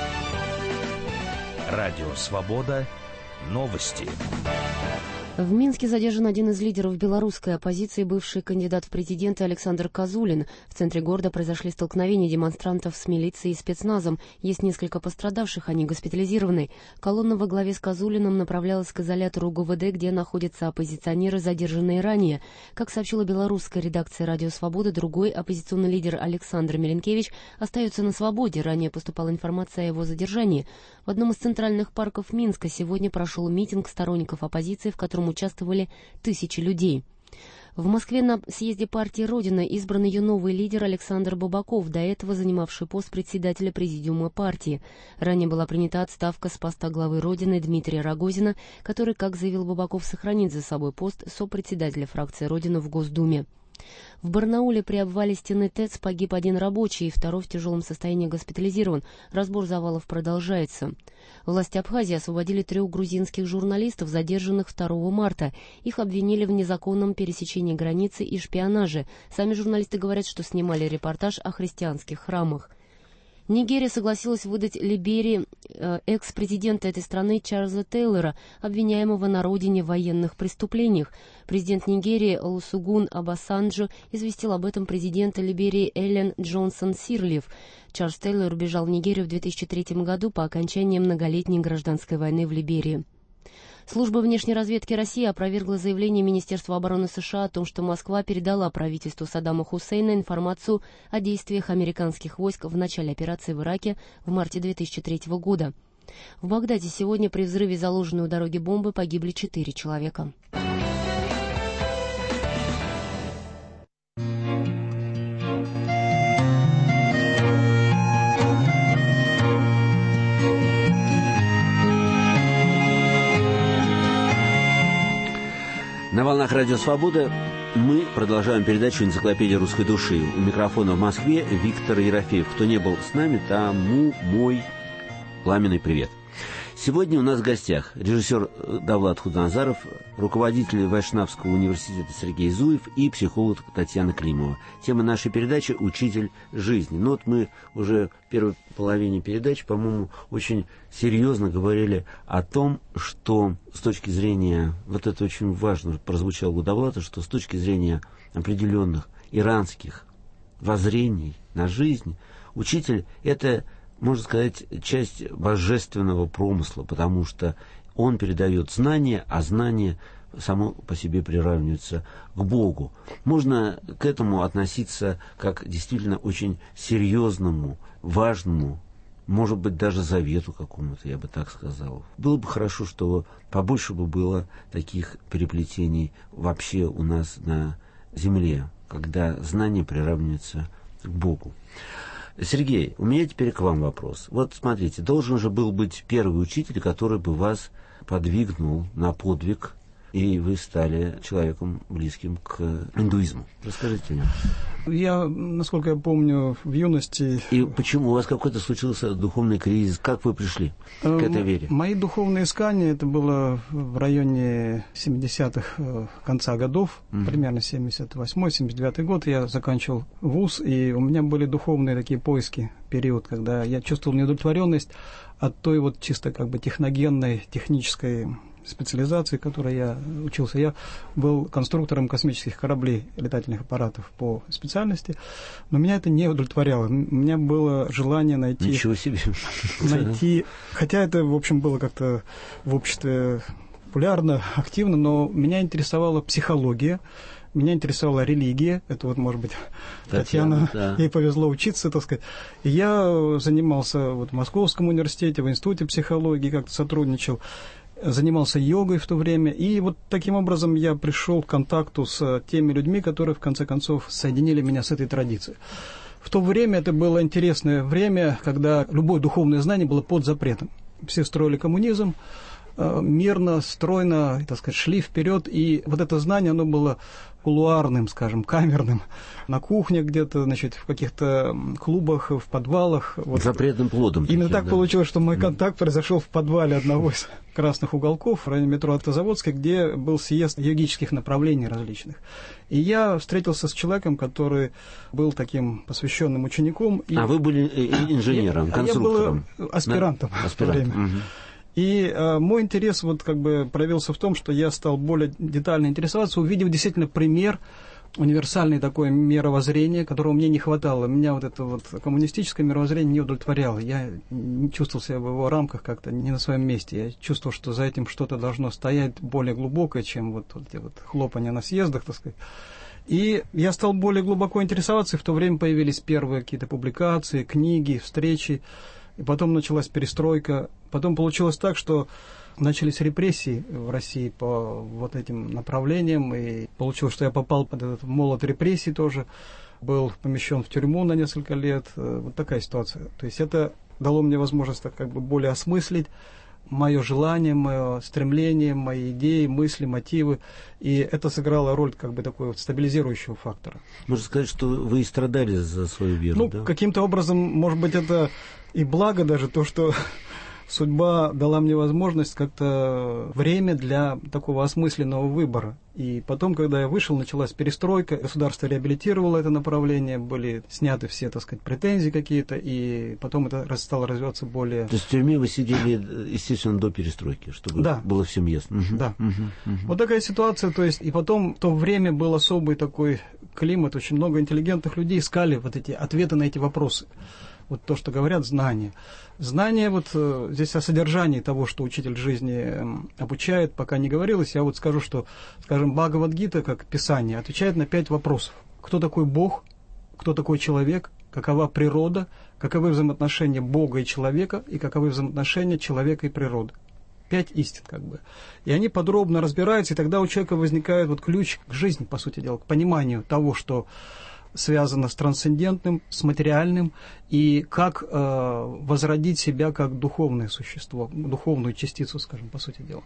Радио «Свобода». Новости. В Минске задержан один из лидеров белорусской оппозиции, бывший кандидат в президенты Александр Козулин. В центре города произошли столкновения демонстрантов с милицией и спецназом. Есть несколько пострадавших, они госпитализированы. Колонна во главе с Козулиным направлялась к изолятору ГУВД, где находятся оппозиционеры, задержанные ранее. Как сообщила белорусская редакция «Радио Свобода», другой оппозиционный лидер Александр Миленкевич остается на свободе. Ранее поступала информация о его задержании. В одном из центральных парков Минска сегодня прошел митинг сторонников оппозиции, в котором участвовали тысячи людей. В Москве на съезде партии «Родина» избран ее новый лидер Александр Бабаков, до этого занимавший пост председателя президиума партии. Ранее была принята отставка с поста главы «Родины» Дмитрия Рогозина, который, как заявил Бабаков, сохранит за собой пост сопредседателя фракции «Родина» в Госдуме. В Барнауле при обвале стены ТЭЦ погиб один рабочий, и второй в тяжелом состоянии госпитализирован. Разбор завалов продолжается. Власти Абхазии освободили трех грузинских журналистов, задержанных второго марта. Их обвинили в незаконном пересечении границы и шпионаже. Сами журналисты говорят, что снимали репортаж о христианских храмах. Нигерия согласилась выдать Либерии э, экс-президента этой страны Чарльза Тейлора, обвиняемого на родине в военных преступлениях. Президент Нигерии Олусугун Обасанджо известил об этом президента Либерии Эллен Джонсон Сирлиф. Чарльз Тейлор бежал в Нигерию в две тысячи третьем году по окончании многолетней гражданской войны в Либерии. Служба внешней разведки России опровергла заявление Министерства обороны США о том, что Москва передала правительству Саддама Хусейна информацию о действиях американских войск в начале операции в Ираке в марте две тысячи третьего года. В Багдаде сегодня при взрыве заложенной у дороги бомбы погибли четыре человека. На волнах «Радио Свобода» мы продолжаем передачу «Энциклопедия русской души». У микрофона в Москве Виктор Ерофеев. Кто не был с нами, тому мой пламенный привет. Сегодня у нас в гостях режиссер Давлат Худназаров, руководитель Вайшнавского университета Сергей Зуев и психолог Татьяна Климова. Тема нашей передачи «Учитель жизни». Ну вот мы уже в первой половине передачи, по-моему, очень серьезно говорили о том, что с точки зрения, вот это очень важно прозвучало у Давлата, что с точки зрения определенных иранских воззрений на жизнь, учитель – это, можно сказать, часть божественного промысла, потому что он передает знания, а знания само по себе приравнивается к Богу. Можно к этому относиться как действительно очень серьезному, важному, может быть, даже завету какому-то, я бы так сказал. Было бы хорошо, что побольше бы было таких переплетений вообще у нас на земле, когда знания приравниваются к Богу. Сергей, у меня теперь к вам вопрос. Вот смотрите, должен же был быть первый учитель, который бы вас подвигнул на подвиг, и вы стали человеком близким к индуизму. Расскажите мне. Я, насколько я помню, в юности... И почему у вас какой-то случился духовный кризис? Как вы пришли к этой вере? Мои духовные искания, это было в районе семидесятых, конца годов, mm-hmm. примерно семьдесят восьмой семьдесят девятый год. Я заканчивал вуз, и у меня были духовные такие поиски, период, когда я чувствовал неудовлетворенность от той вот чисто как бы техногенной, технической специализации, которой я учился. Я был конструктором космических кораблей, летательных аппаратов по специальности, но меня это не удовлетворяло. У меня было желание найти... Ничего себе! Найти... Хотя это, в общем, было как-то в обществе популярно, активно, но меня интересовала психология, меня интересовала религия. Это вот, может быть, Татьяна, Татьяна да. ей повезло учиться, так сказать. И я занимался вот в Московском университете, в Институте психологии, как-то сотрудничал. Занимался йогой в то время, и вот таким образом я пришел к контакту с теми людьми, которые, в конце концов, соединили меня с этой традицией. В то время это было интересное время, когда любое духовное знание было под запретом. Все строили коммунизм, мирно, стройно, так сказать, шли вперед, и вот это знание, оно было кулуарным, скажем, камерным, на кухне где-то, значит, в каких-то клубах, в подвалах. Вот. Запретным плодом. Именно таким, так да. получилось, что мой контакт произошел в подвале одного из красных уголков в районе метро Автозаводской, где был съезд йогических направлений различных. И я встретился с человеком, который был таким посвященным учеником. И... А вы были инженером, я, конструктором? Я был аспирантом да? в то время. Угу. И э, мой интерес вот как бы проявился в том, что я стал более детально интересоваться, увидев действительно пример, универсальное такое мировоззрение, которого мне не хватало. Меня вот это вот коммунистическое мировоззрение не удовлетворяло. Я не чувствовал себя в его рамках как-то не на своем месте. Я чувствовал, что за этим что-то должно стоять более глубокое, чем вот, вот эти вот хлопания на съездах, так сказать. И я стал более глубоко интересоваться, и в то время появились первые какие-то публикации, книги, встречи. И потом началась перестройка. Потом получилось так, что начались репрессии в России по вот этим направлениям. И получилось, что я попал под этот молот репрессий тоже. Был помещен в тюрьму на несколько лет. Вот такая ситуация. То есть это дало мне возможность так как бы более осмыслить мое желание, мое стремление, мои идеи, мысли, мотивы. И это сыграло роль как бы такого вот стабилизирующего фактора. Можно сказать, что вы и страдали за свою веру, ну, да? Каким-то образом, может быть, это и благо даже, то, что судьба дала мне возможность как-то время для такого осмысленного выбора. И потом, когда я вышел, началась перестройка, государство реабилитировало это направление, были сняты все, так сказать, претензии какие-то, и потом это стало развиваться более... То есть в тюрьме вы сидели, естественно, до перестройки, чтобы да. было всем ясно. Угу. Да. Угу. Угу. Вот такая ситуация, то есть, и потом в то время был особый такой климат, очень много интеллигентных людей искали вот эти ответы на эти вопросы. Вот то, что говорят, знания. Знания, вот э, здесь о содержании того, что учитель жизни э, обучает, пока не говорилось. Я вот скажу, что, скажем, Бхагавад-гита, как Писание, отвечает на пять вопросов. Кто такой Бог? Кто такой человек? Какова природа? Каковы взаимоотношения Бога и человека? И каковы взаимоотношения человека и природы? Пять истин, как бы. И они подробно разбираются, и тогда у человека возникает вот ключ к жизни, по сути дела, к пониманию того, что связано с трансцендентным, с материальным, и как э, возродить себя как духовное существо, духовную частицу, скажем, по сути дела.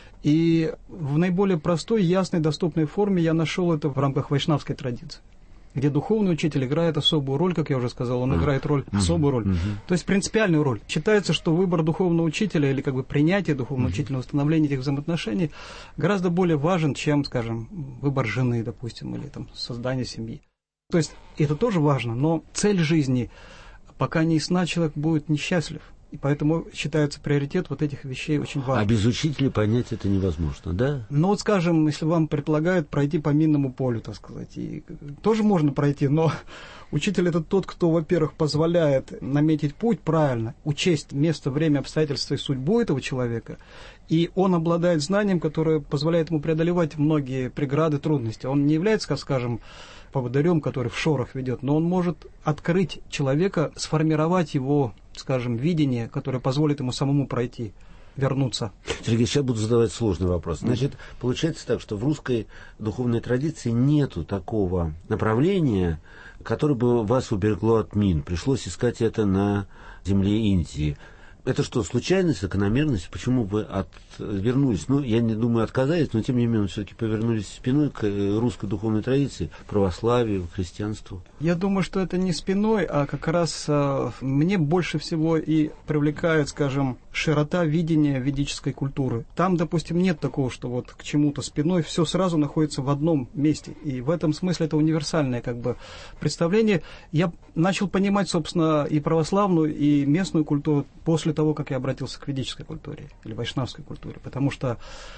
И в наиболее простой, ясной, доступной форме я нашел это в рамках вайшнавской традиции, где духовный учитель играет особую роль, как я уже сказал, он играет роль, особую роль, то есть принципиальную роль. Считается, что выбор духовного учителя или как бы принятие духовного учителя, установление этих взаимоотношений гораздо более важен, чем, скажем, выбор жены, допустим, или там создание семьи. То есть это тоже важно, но цель жизни, пока не ясна, человек будет несчастлив. И поэтому считается приоритет вот этих вещей очень важным. А без учителя понять это невозможно, да? Ну вот, скажем, если вам предлагают пройти по минному полю, так сказать, и тоже можно пройти, но учитель это тот, кто, во-первых, позволяет наметить путь правильно, учесть место, время, обстоятельства и судьбу этого человека, и он обладает знанием, которое позволяет ему преодолевать многие преграды, трудности. Он не является, скажем, поводырем, который в шорох ведет, но он может открыть человека, сформировать его, скажем, видение, которое позволит ему самому пройти, вернуться. Сергей, сейчас буду задавать сложный вопрос. Значит, получается так, что в русской духовной традиции нету такого направления, которое бы вас уберегло от мин. Пришлось искать это на земле Индии. Это что, случайность, закономерность? Почему вы отвернулись? Ну, я не думаю, отказались, но тем не менее все-таки повернулись спиной к русской духовной традиции, православию, христианству. Я думаю, что это не спиной, а как раз а, мне больше всего и привлекает, скажем, широта видения ведической культуры. Там, допустим, нет такого, что вот к чему-то спиной, все сразу находится в одном месте. И в этом смысле это универсальное как бы представление. Я начал понимать, собственно, и православную, и местную культуру после того, как я обратился к ведической культуре или вайшнавской культуре, потому что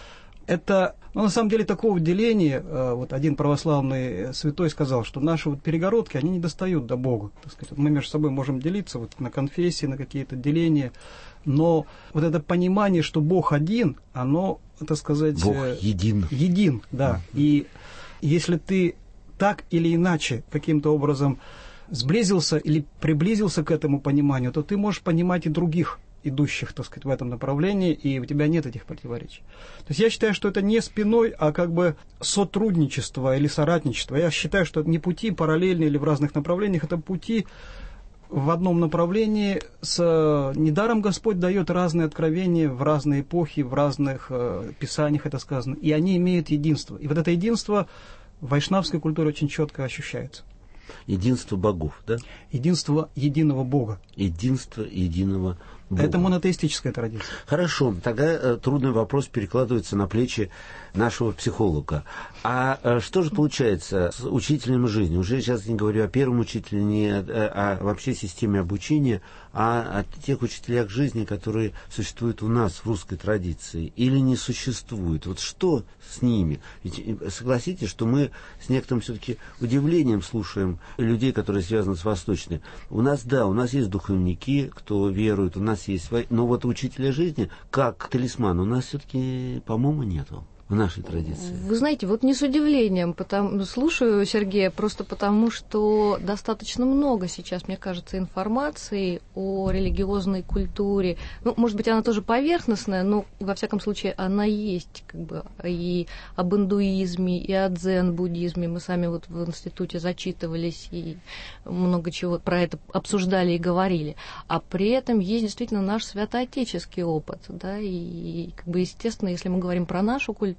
это, ну, на самом деле, такого деления, вот один православный святой сказал, что наши вот перегородки, они не достают до Бога, так сказать. Мы между собой можем делиться вот на конфессии, на какие-то деления, но вот это понимание, что Бог один, оно, так сказать... Бог един. Един, да. Mm-hmm. И если ты так или иначе каким-то образом сблизился или приблизился к этому пониманию, то ты можешь понимать и других, идущих, так сказать, в этом направлении, и у тебя нет этих противоречий. То есть я считаю, что это не спиной, а как бы сотрудничество или соратничество. Я считаю, что это не пути параллельные или в разных направлениях, это пути в одном направлении. С... Недаром Господь дает разные откровения в разные эпохи, в разных э, писаниях это сказано, и они имеют единство. И вот это единство в вайшнавской культуре очень четко ощущается. Единство богов, да? Единство единого Бога. Единство единого Бога. Это монотеистическая традиция. Хорошо, тогда э, трудный вопрос перекладывается на плечи нашего психолога. А э, что же получается с учителем жизни? Уже сейчас не говорю о первом учителе, не о, о вообще системе обучения, а о тех учителях жизни, которые существуют у нас в русской традиции или не существуют. Вот что с ними? Ведь согласитесь, что мы с некоторым все-таки удивлением слушаем людей, которые связаны с Восточной. У нас, да, у нас есть духовники, кто верует, у нас есть свои, но вот учителя жизни, как талисман, у нас все-таки, по-моему, нету в нашей традиции. Вы знаете, вот не с удивлением потому, слушаю Сергея, просто потому, что достаточно много сейчас, мне кажется, информации о религиозной культуре. Ну, может быть, она тоже поверхностная, но, во всяком случае, она есть, как бы, и об индуизме, и о дзен-буддизме. Мы сами вот в институте зачитывались и много чего про это обсуждали и говорили. А при этом есть действительно наш святоотеческий опыт, да, и, как бы, естественно, если мы говорим про нашу культуру,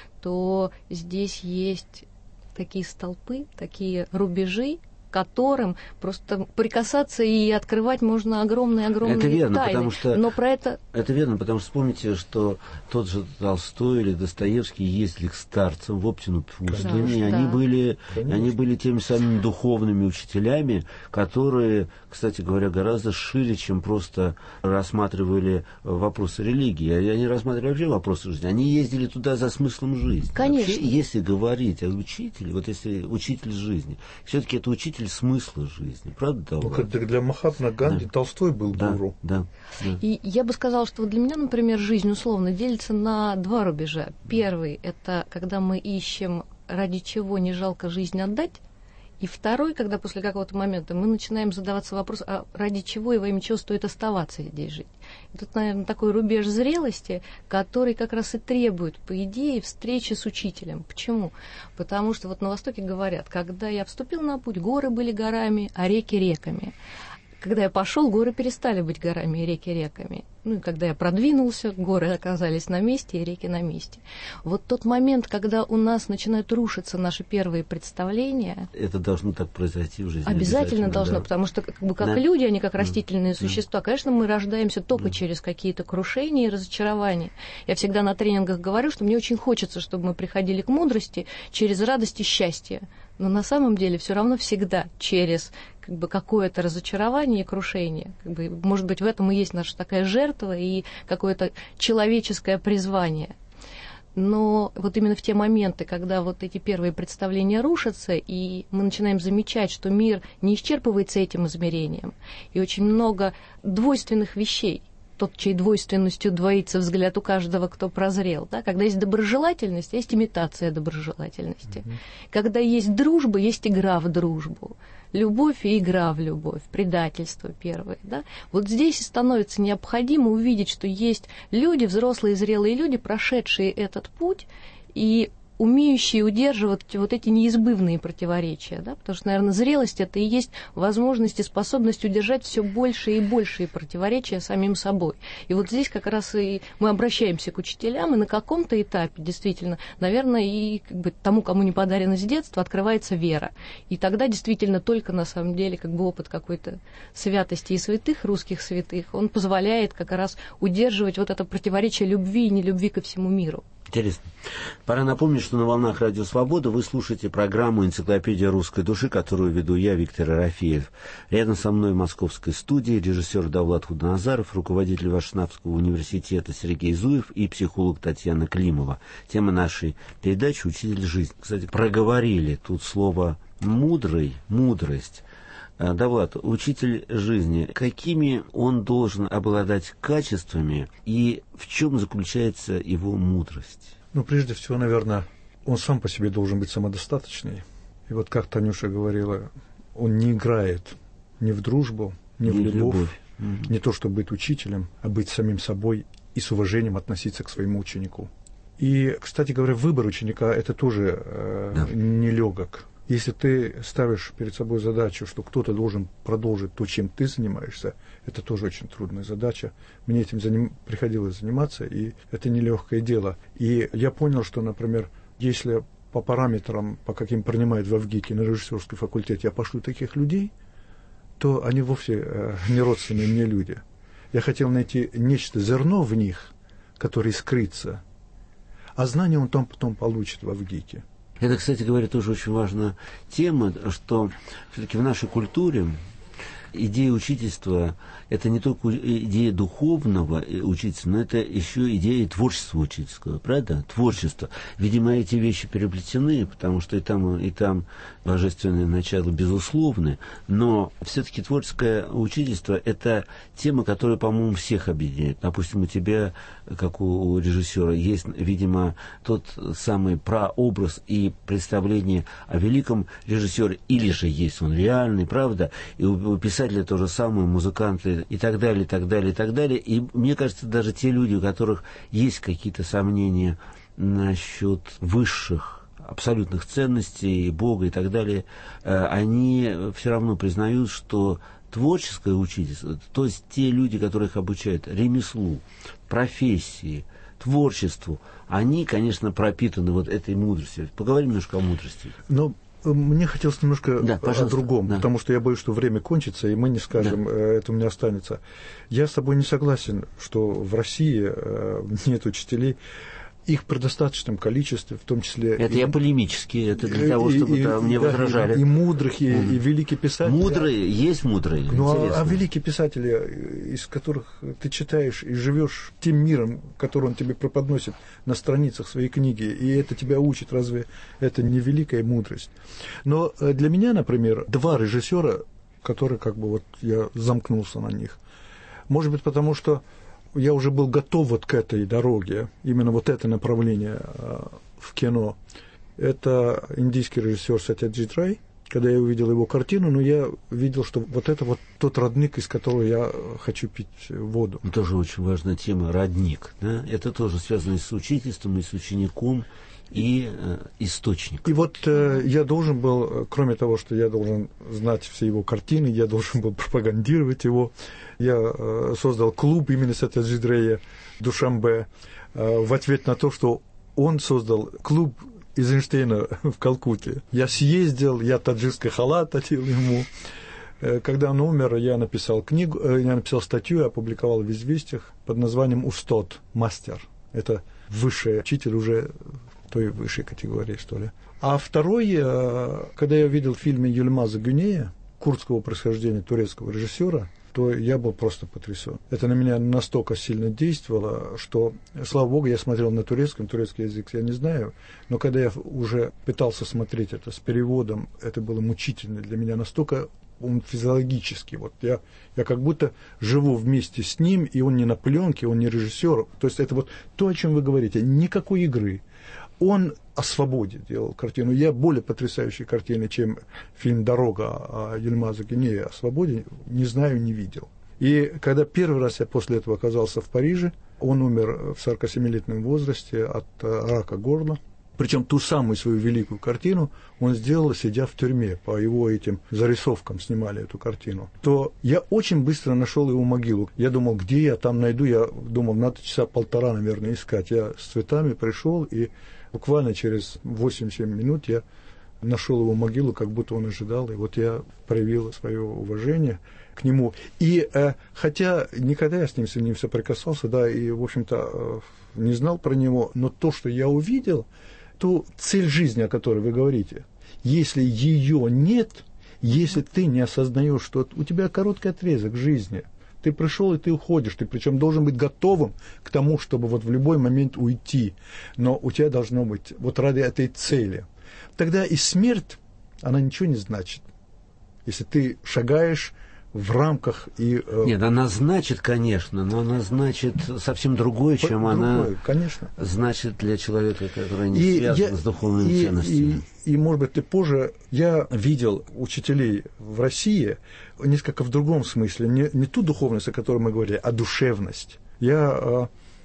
то здесь есть такие столпы, такие рубежи, которым просто прикасаться и открывать можно огромные-огромные это верно, тайны. Потому что, но про это... это верно, потому что вспомните, что тот же Толстой или Достоевский ездили к старцам в Оптину пустыню, и они, да. были, они были теми самыми духовными учителями, которые, кстати говоря, гораздо шире, чем просто рассматривали вопросы религии. Они рассматривали вообще вопросы жизни. Они ездили туда за смыслом жизни. Конечно. Вообще, если говорить о учителе, вот если учитель жизни, все-таки это учитель смысла жизни, правда? Ну, как для Махатмы Ганди да. Толстой был да, гуру. Да, да. И я бы сказала, что для меня, например, жизнь условно делится на два рубежа. Первый – это когда мы ищем, ради чего не жалко жизнь отдать. И второй, когда после какого-то момента мы начинаем задаваться вопросом, а ради чего и во имя чего стоит оставаться здесь жить. И тут, наверное, такой рубеж зрелости, который как раз и требует, по идее, встречи с учителем. Почему? Потому что вот на Востоке говорят, когда я вступил на путь, горы были горами, а реки реками. Когда я пошел, горы перестали быть горами и реки реками. Ну и когда я продвинулся, горы оказались на месте и реки на месте. Вот тот момент, когда у нас начинают рушиться наши первые представления... Это должно так произойти в жизни. Обязательно, обязательно должно, да. потому что как, бы, как да. люди, они как растительные да. существа. Конечно, мы рождаемся только да. через какие-то крушения и разочарования. Я всегда на тренингах говорю, что мне очень хочется, чтобы мы приходили к мудрости через радость и счастье. Но на самом деле все равно всегда через как бы, какое-то разочарование и крушение. Как бы, может быть, в этом и есть наша такая жертва и какое-то человеческое призвание. Но вот именно в те моменты, когда вот эти первые представления рушатся, и мы начинаем замечать, что мир не исчерпывается этим измерением, и очень много двойственных вещей, тот, чьей двойственностью двоится взгляд у каждого, кто прозрел. Да? Когда есть доброжелательность, есть имитация доброжелательности. Mm-hmm. Когда есть дружба, есть игра в дружбу. Любовь и игра в любовь, предательство первое. Да? Вот здесь и становится необходимо увидеть, что есть люди, взрослые, зрелые люди, прошедшие этот путь, и умеющие удерживать вот эти неизбывные противоречия, да? Потому что, наверное, зрелость – это и есть возможность и способность удержать все больше и большие противоречия самим собой. И вот здесь как раз и мы обращаемся к учителям, и на каком-то этапе, действительно, наверное, и как бы тому, кому не подарено с детства, открывается вера. И тогда действительно только, на самом деле, как бы опыт какой-то святости и святых, русских святых, он позволяет как раз удерживать вот это противоречие любви и нелюбви ко всему миру. Интересно. Пора напомнить, что на волнах Радио Свобода вы слушаете программу «Энциклопедия русской души», которую веду я, Виктор Ерофеев. Рядом со мной в московской студии режиссер Давлат Худназаров, руководитель Вайшнавского университета Сергей Зуев и психолог Татьяна Климова. Тема нашей передачи «Учитель жизни». Кстати, проговорили тут слово «мудрый», «мудрость». Давлат, учитель жизни, какими он должен обладать качествами и в чем заключается его мудрость? Ну, прежде всего, наверное, он сам по себе должен быть самодостаточный. И вот как Танюша говорила, он не играет ни в дружбу, ни в любовь, любовь. Mm-hmm. Не то, чтобы быть учителем, а быть самим собой и с уважением относиться к своему ученику. И, кстати говоря, выбор ученика – это тоже э, да. нелегок. Если ты ставишь перед собой задачу, что кто-то должен продолжить то, чем ты занимаешься, это тоже очень трудная задача. Мне этим заним... приходилось заниматься, и это нелегкое дело. И я понял, что, например, если по параметрам, по каким принимают в ВГИКе на режиссерский факультет, я пошлю таких людей, то они вовсе э, не родственные мне люди. Я хотел найти нечто, зерно в них, которое скрыться, а знания он там потом получит в ВГИКе. Это, кстати говоря, тоже очень важная тема, что все-таки в нашей культуре идея учительства – это не только идея духовного учительства, но это еще идея творчества учительского, правда? Творчество. Видимо, эти вещи переплетены, потому что и там, и там божественное начало безусловны, но все-таки творческое учительство – это тема, которая, по-моему, всех объединяет. Допустим, у тебя, как у режиссера, есть, видимо, тот самый прообраз и представление о великом режиссере, или же есть он реальный, правда? И у писателя то же самое, музыканты и так далее, и так далее, и так далее. И мне кажется, даже те люди, у которых есть какие-то сомнения насчет высших абсолютных ценностей, Бога и так далее, они все равно признают, что творческое учительство, то есть те люди, которых обучают ремеслу, профессии, творчеству, они, конечно, пропитаны вот этой мудростью. Поговорим немножко о мудрости. Но мне хотелось немножко да, о другом, да. потому что я боюсь, что время кончится, и мы не скажем, да. это у меня останется. Я с тобой не согласен, что в России нет учителей. Их при достаточном количестве, в том числе... Это и, я полемически, это для и, того, чтобы и, да, мне да, возражали. И, и мудрых, и, mm. и великие писатели. Мудрые, есть мудрые. Ну, а, а великие писатели, из которых ты читаешь и живешь тем миром, который он тебе преподносит на страницах своей книги, и это тебя учит, разве это не великая мудрость? Но для меня, например, два режиссера, которые как бы вот я замкнулся на них. Может быть, потому что я уже был готов вот к этой дороге, именно вот это направление э, в кино. Это индийский режиссер Сатьяджит Рай. Когда я увидел его картину, но я видел, что вот это вот тот родник, из которого я хочу пить воду. Тоже очень важная тема, родник. Да? Это тоже связано и с учительством, и с учеником, и э, источник. И вот э, я должен был, кроме того, что я должен знать все его картины, я должен был пропагандировать его. Я э, создал клуб имени Сатьяджит Рая Душанбе э, в ответ на то, что он создал клуб Эйзенштейна в Калкутте. Я съездил, я таджикский халат одел ему. Э, когда он умер, я написал книгу, э, я написал статью, опубликовал в «Известиях» под названием «Устод. Мастер». Это высший учитель уже той высшей категории, что ли. А второй, когда я видел в фильме Юльмаза Гюнея, курдского происхождения турецкого режиссера, то я был просто потрясен. Это на меня настолько сильно действовало, что, слава богу, я смотрел на турецком, турецкий язык я не знаю, но когда я уже пытался смотреть это с переводом, это было мучительно для меня, настолько он физиологический. Вот я, я как будто живу вместе с ним, и он не на пленке, он не режиссер. То есть это вот то, о чем вы говорите, никакой игры. Он о свободе делал картину. Я более потрясающей картины, чем фильм «Дорога» Юльмаза Гюнея о свободе, не знаю, не видел. И когда первый раз я после этого оказался в Париже, он умер в сорокасемилетнем возрасте от рака горла. Причем ту самую свою великую картину он сделал, сидя в тюрьме. По его этим зарисовкам снимали эту картину. То я очень быстро нашел его могилу. Я думал, где я там найду? Я думал, надо часа полтора, наверное, искать. Я с цветами пришел, и буквально через восемь-семь минут я нашел его могилу, как будто он ожидал. И вот я проявил свое уважение к нему. И э, хотя никогда я с ним, с ним не соприкасался, да, и, в общем-то, э, не знал про него, но то, что я увидел, ту цель жизни, о которой вы говорите, если ее нет, если ты не осознаешь, что у тебя короткий отрезок жизни, ты пришел и ты уходишь, ты причем должен быть готовым к тому, чтобы вот в любой момент уйти, но у тебя должно быть вот ради этой цели. Тогда и смерть, она ничего не значит, если ты шагаешь в рамках и... Нет, она значит, конечно, но она значит совсем другое, чем другое, она конечно. Значит для человека, который не и связан я, с духовными и, ценностями. И, и, может быть, ты позже... Я видел учителей в России несколько в другом смысле. Не, не ту духовность, о которой мы говорили, а душевность. Я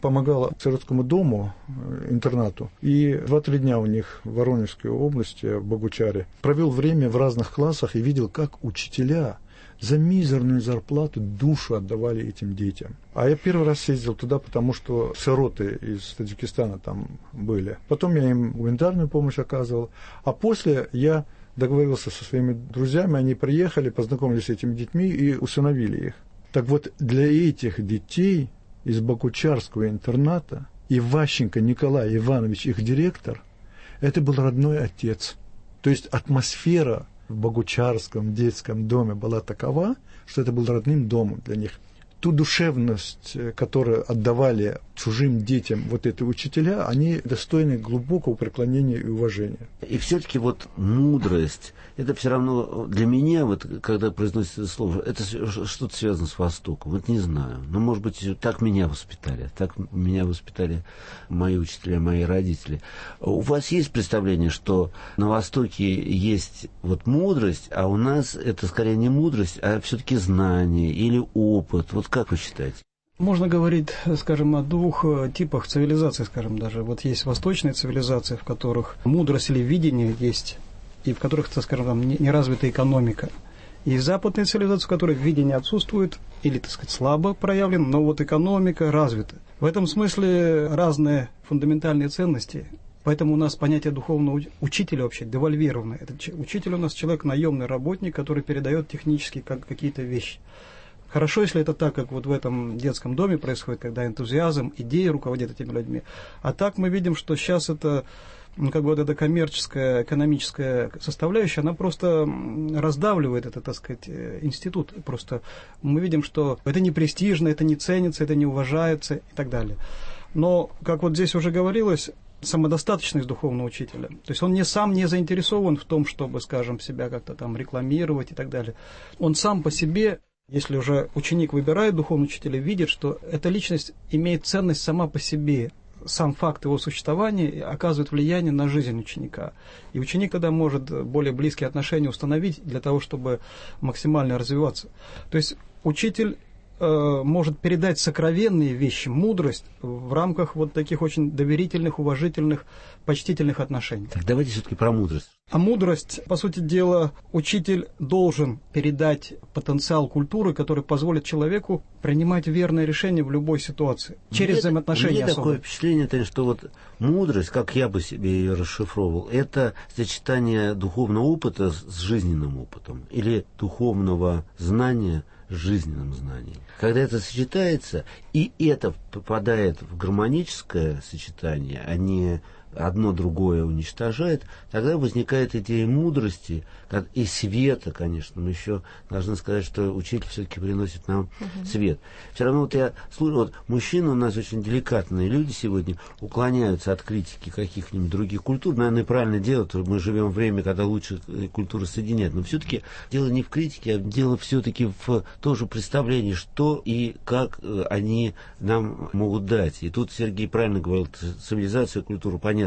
помогал сиротскому дому, интернату, и два-три дня у них в Воронежской области, в Богучаре, провел время в разных классах и видел, как учителя за мизерную зарплату душу отдавали этим детям. А я первый раз ездил туда, потому что сироты из Таджикистана там были. Потом я им гуманитарную помощь оказывал. А после я договорился со своими друзьями, они приехали, познакомились с этими детьми и усыновили их. Так вот, для этих детей из Богучарского интерната Иващенко Николай Иванович, их директор, это был родной отец. То есть атмосфера в Богучарском детском доме была такова, что это был родным домом для них. Ту душевность, которую отдавали чужим детям вот эти учителя, они достойны глубокого преклонения и уважения. И все-таки вот мудрость, это все равно для меня, вот когда произносится это слово, это что-то связано с Востоком. Вот не знаю. Но, может быть, так меня воспитали. Так меня воспитали мои учителя, мои родители. У вас есть представление, что на Востоке есть вот мудрость, а у нас это скорее не мудрость, а все-таки знание или опыт? Вот как вы считаете? Можно говорить, скажем, о двух типах цивилизаций, скажем, даже. Вот есть восточные цивилизации, в которых мудрость или видение есть, и в которых, так скажем, там, не развита экономика. И западные цивилизации, в которых видение отсутствует, или, так сказать, слабо проявлено, но вот экономика развита. В этом смысле разные фундаментальные ценности. Поэтому у нас понятие духовного учителя вообще девальвировано. Этот учитель у нас человек, наемный работник, который передает технически как какие-то вещи. Хорошо, если это так, как вот в этом детском доме происходит, когда энтузиазм, идеи руководят этими людьми. А так мы видим, что сейчас это, ну, как бы вот эта коммерческая, экономическая составляющая, она просто раздавливает этот, так сказать, институт. Просто мы видим, что это не престижно, это не ценится, это не уважается и так далее. Но, как вот здесь уже говорилось, самодостаточность духовного учителя. То есть он не сам не заинтересован в том, чтобы, скажем, себя как-то там рекламировать и так далее. Он сам по себе... Если уже ученик выбирает духовного учителя, видит, что эта личность имеет ценность сама по себе. Сам факт его существования оказывает влияние на жизнь ученика. И ученик тогда может более близкие отношения установить для того, чтобы максимально развиваться. То есть учитель э, может передать сокровенные вещи, мудрость в рамках вот таких очень доверительных, уважительных, почтительных отношений. Так давайте все-таки про мудрость. А мудрость, по сути дела, учитель должен передать потенциал культуры, который позволит человеку принимать верное решение в любой ситуации, через мне, взаимоотношения. Мне особо. Такое впечатление, что вот мудрость, как я бы себе ее расшифровывал, это сочетание духовного опыта с жизненным опытом или духовного знания с жизненным знанием. Когда это сочетается, и это попадает в гармоническое сочетание, а не одно другое уничтожает, тогда возникает идея мудрости и света, конечно. Мы еще должны сказать, что учитель все-таки приносит нам uh-huh. свет. Все равно вот я слушаю, вот мужчины у нас очень деликатные люди сегодня, уклоняются от критики каких-нибудь других культур. Наверное, правильно делают, мы живем в время, когда лучше культуры соединять. Но все-таки дело не в критике, а дело все-таки в тоже представлении, что и как они нам могут дать. И тут Сергей правильно говорил, цивилизация, культура, понятно.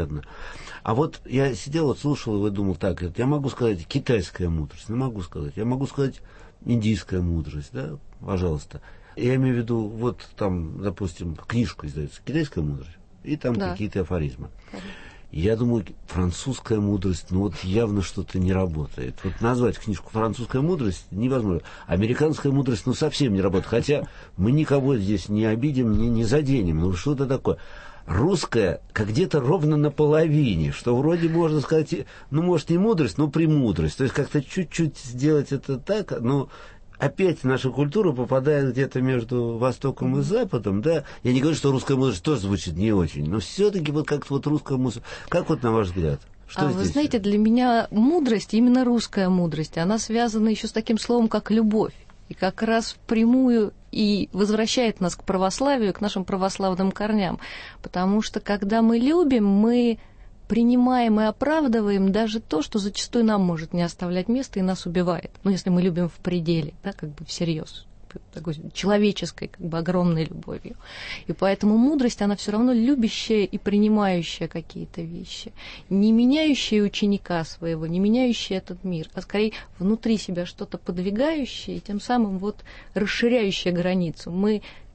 А вот я сидел, вот слушал и думал, так, я могу сказать китайская мудрость, не могу сказать, я могу сказать индийская мудрость, да, пожалуйста. Я имею в виду, вот там, допустим, книжку издается, китайская мудрость, и там да. какие-то афоризмы. Конечно. Я думаю, французская мудрость, ну вот явно что-то не работает. Вот назвать книжку «Французская мудрость» невозможно. Американская мудрость, ну, совсем не работает. Хотя мы никого здесь не обидим, не, не заденем, ну, что-то такое. Русская, как где-то ровно наполовине, что вроде можно сказать, ну, может, не мудрость, но премудрость. То есть как-то чуть-чуть сделать это так, но опять наша культура попадает где-то между Востоком и Западом, да. Я не говорю, что русская мудрость тоже звучит не очень, но все-таки вот как-то вот русская мудрость. Как вот на ваш взгляд? Что а здесь? Вы знаете, для меня мудрость, именно русская мудрость, она связана еще с таким словом, как любовь. И как раз впрямую и возвращает нас к православию, к нашим православным корням. Потому что, когда мы любим, мы принимаем и оправдываем даже то, что зачастую нам может не оставлять места и нас убивает. Ну, если мы любим в пределе, да, как бы всерьез, такой человеческой, как бы огромной любовью. И поэтому мудрость, она все равно любящая и принимающая какие-то вещи, не меняющая ученика своего, не меняющая этот мир, а скорее внутри себя что-то подвигающее и тем самым вот расширяющее границу. Мы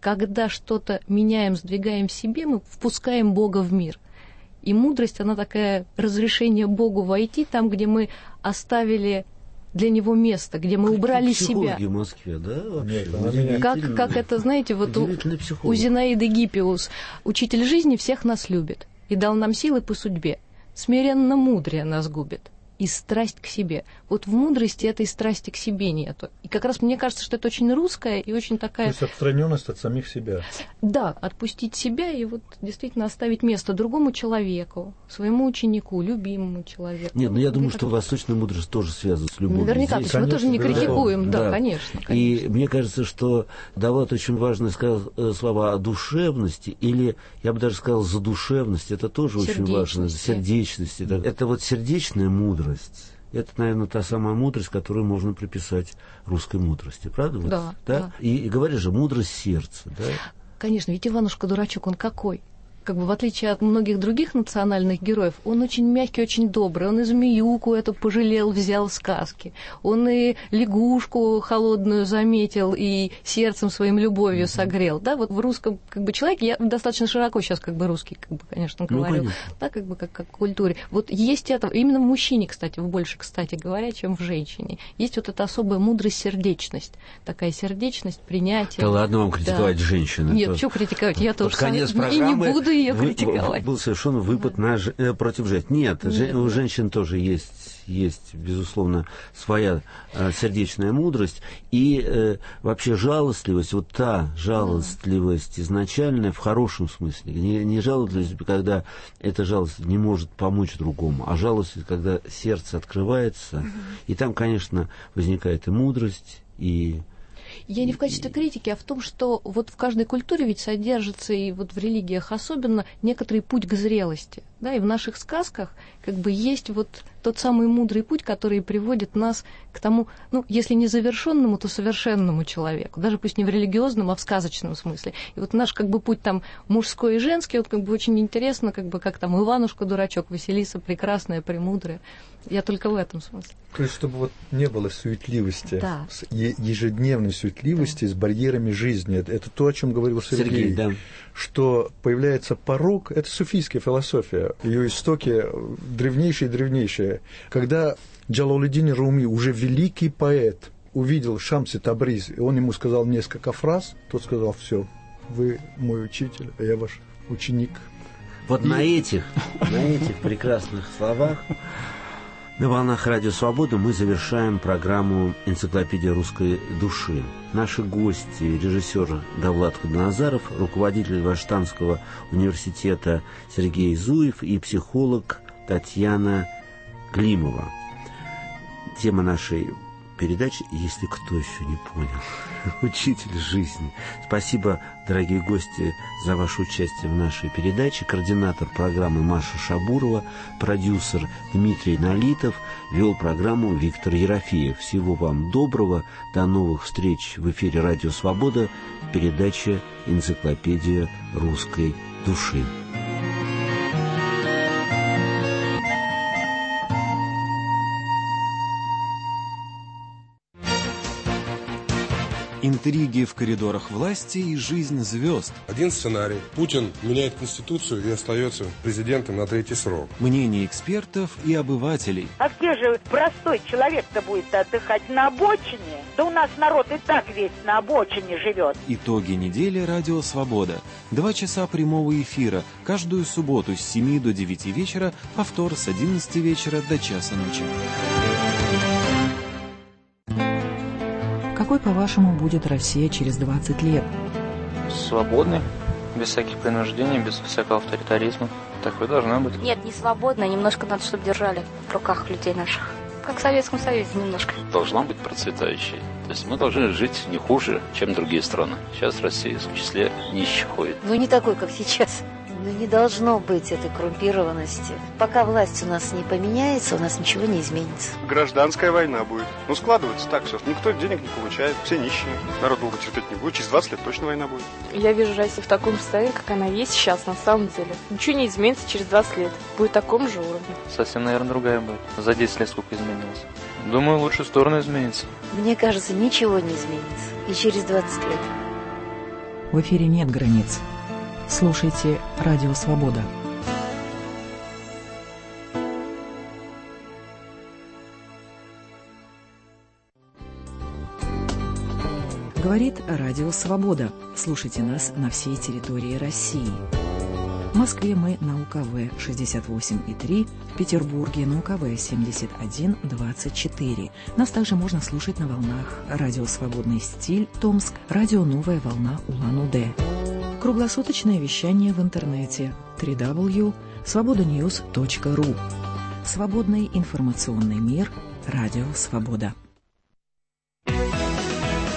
когда что-то меняем, сдвигаем в себе, мы впускаем Бога в мир. И мудрость, она такая разрешение Богу войти там, где мы оставили для него место, где мы убрали себя. В Москве, да? Нет, как, как это, знаете, вот у, у Зинаиды Гиппиус, учитель жизни всех нас любит и дал нам силы по судьбе. Смиренно мудрее нас губит. И страсть к себе. Вот в мудрости этой страсти к себе нету. И как раз мне кажется, что это очень русская и очень такая... То есть отстраненность от самих себя. Да, отпустить себя и вот действительно оставить место другому человеку, своему ученику, любимому человеку. Нет, ну я думаю, что восточная мудрость тоже связана с любовью. Наверняка, здесь, то есть мы тоже не критикуем, да, да, конечно, конечно. И мне кажется, что Давлат очень важно сказал слова о душевности, или, я бы даже сказал, задушевности, это тоже очень важно, сердечности. Это, это вот сердечная мудрость. Это, наверное, та самая мудрость, которую можно приписать русской мудрости, правда? Вот, да, да? да. И, и говоришь же, мудрость сердца, да? Конечно, ведь Иванушка-дурачок, он какой? Как бы в отличие от многих других национальных героев, он очень мягкий, очень добрый. Он и змеюку эту пожалел, взял в сказки. Он и лягушку холодную заметил и сердцем своим любовью согрел. Да, вот в русском как бы человеке, я достаточно широко сейчас как бы русский, как бы, конечно, говорю, ну, да, как бы как, как культуре. Вот есть это, именно в мужчине, кстати, в больше, кстати говоря, чем в женщине. Есть вот эта особая мудрость, сердечность. Такая сердечность, принятие. Да ладно вам критиковать да. женщину. Нет, что критиковать? Я тоже сам, и не буду ее критиковать. Был совершенно выпад на, против женщин. Нет, Нет, у женщин тоже есть, есть, безусловно, своя э, сердечная мудрость и э, вообще жалостливость, вот та жалостливость изначальная в хорошем смысле. Не, не жалостливость, когда эта жалость не может помочь другому, а жалость, когда сердце открывается, угу. и там, конечно, возникает и мудрость, и... Я не в качестве критики, а в том, что вот в каждой культуре ведь содержится, и вот в религиях особенно, некоторый путь к зрелости. Да, и в наших сказках как бы есть вот тот самый мудрый путь, который приводит нас к тому, ну, если не завершенному, то совершенному человеку. Даже пусть не в религиозном, а в сказочном смысле. И вот наш как бы путь там мужской и женский, вот как бы очень интересно, как бы как там Иванушка дурачок, Василиса прекрасная, премудрая. Я только в этом смысле. То есть, чтобы вот не было суетливости, да. ежедневной суетливости да. с барьерами жизни. Это то, о чем говорил Сергей. Сергей да. Что появляется порок, это суфийская философия. Ее истоки древнейшие-древнейшие. Когда Джалалуддин Руми, уже великий поэт, увидел Шамси Табриз, и он ему сказал несколько фраз, тот сказал: все, вы мой учитель, а я ваш ученик. Вот и... на этих, на этих прекрасных словах на волнах Радио Свобода мы завершаем программу «Энциклопедия русской души». Наши гости, режиссер Давлат Ходоназаров, руководитель Вашингтонского университета Сергей Зуев и психолог Татьяна Климова. Тема нашей передачи, если кто еще не понял, «Учитель жизни». Спасибо, дорогие гости, за ваше участие в нашей передаче. Координатор программы Маша Шабурова, продюсер Дмитрий Налитов, вел программу Виктор Ерофеев. Всего вам доброго, до новых встреч в эфире Радио Свобода, передача «Энциклопедия русской души». Интриги в коридорах власти и жизнь звезд. Один сценарий. Путин меняет Конституцию и остается президентом на третий срок. Мнения экспертов и обывателей. А где же простой человек-то будет отдыхать? На обочине? Да у нас народ и так весь на обочине живет. Итоги недели «Радио Свобода». Два часа прямого эфира. Каждую субботу с семи до девяти вечера, повтор с одиннадцати вечера до часа ночи. Какой, по-вашему, будет Россия через двадцать лет? Свободной, без всяких принуждений, без всякого авторитаризма. Такой должна быть. Нет, не свободной, немножко надо, чтобы держали в руках людей наших. Как в Советском Союзе немножко. Должна быть процветающей. То есть мы должны жить не хуже, чем другие страны. Сейчас Россия в числе нищих ходит. Ну не такой, как сейчас. Но не должно быть этой коррумпированности. Пока власть у нас не поменяется, у нас ничего не изменится. Гражданская война будет. Ну, складывается так все. Никто денег не получает, все нищие. Народ долго терпеть не будет. Через двадцать лет точно война будет. Я вижу Россию в таком состоянии, как она есть сейчас, на самом деле. Ничего не изменится через двадцать лет. Будет в таком же уровне. Совсем, наверное, другая будет. За десять лет сколько изменилось? Думаю, в лучшую сторону изменится. Мне кажется, ничего не изменится. И через двадцать лет. В эфире нет границ. Слушайте «Радио Свобода». Говорит Радио Свобода. Слушайте нас на всей территории России. В Москве мы на У К В шестьдесят восемь и три, в Петербурге на У К В семьдесят один двадцать четыре. Нас также можно слушать на волнах Радио Свободный стиль Томск, Радио Новая волна Улан-Удэ. Круглосуточное вещание в интернете дабл ю дабл ю дабл ю точка свобода ньюс точка ру. Свободный информационный мир. Радио Свобода.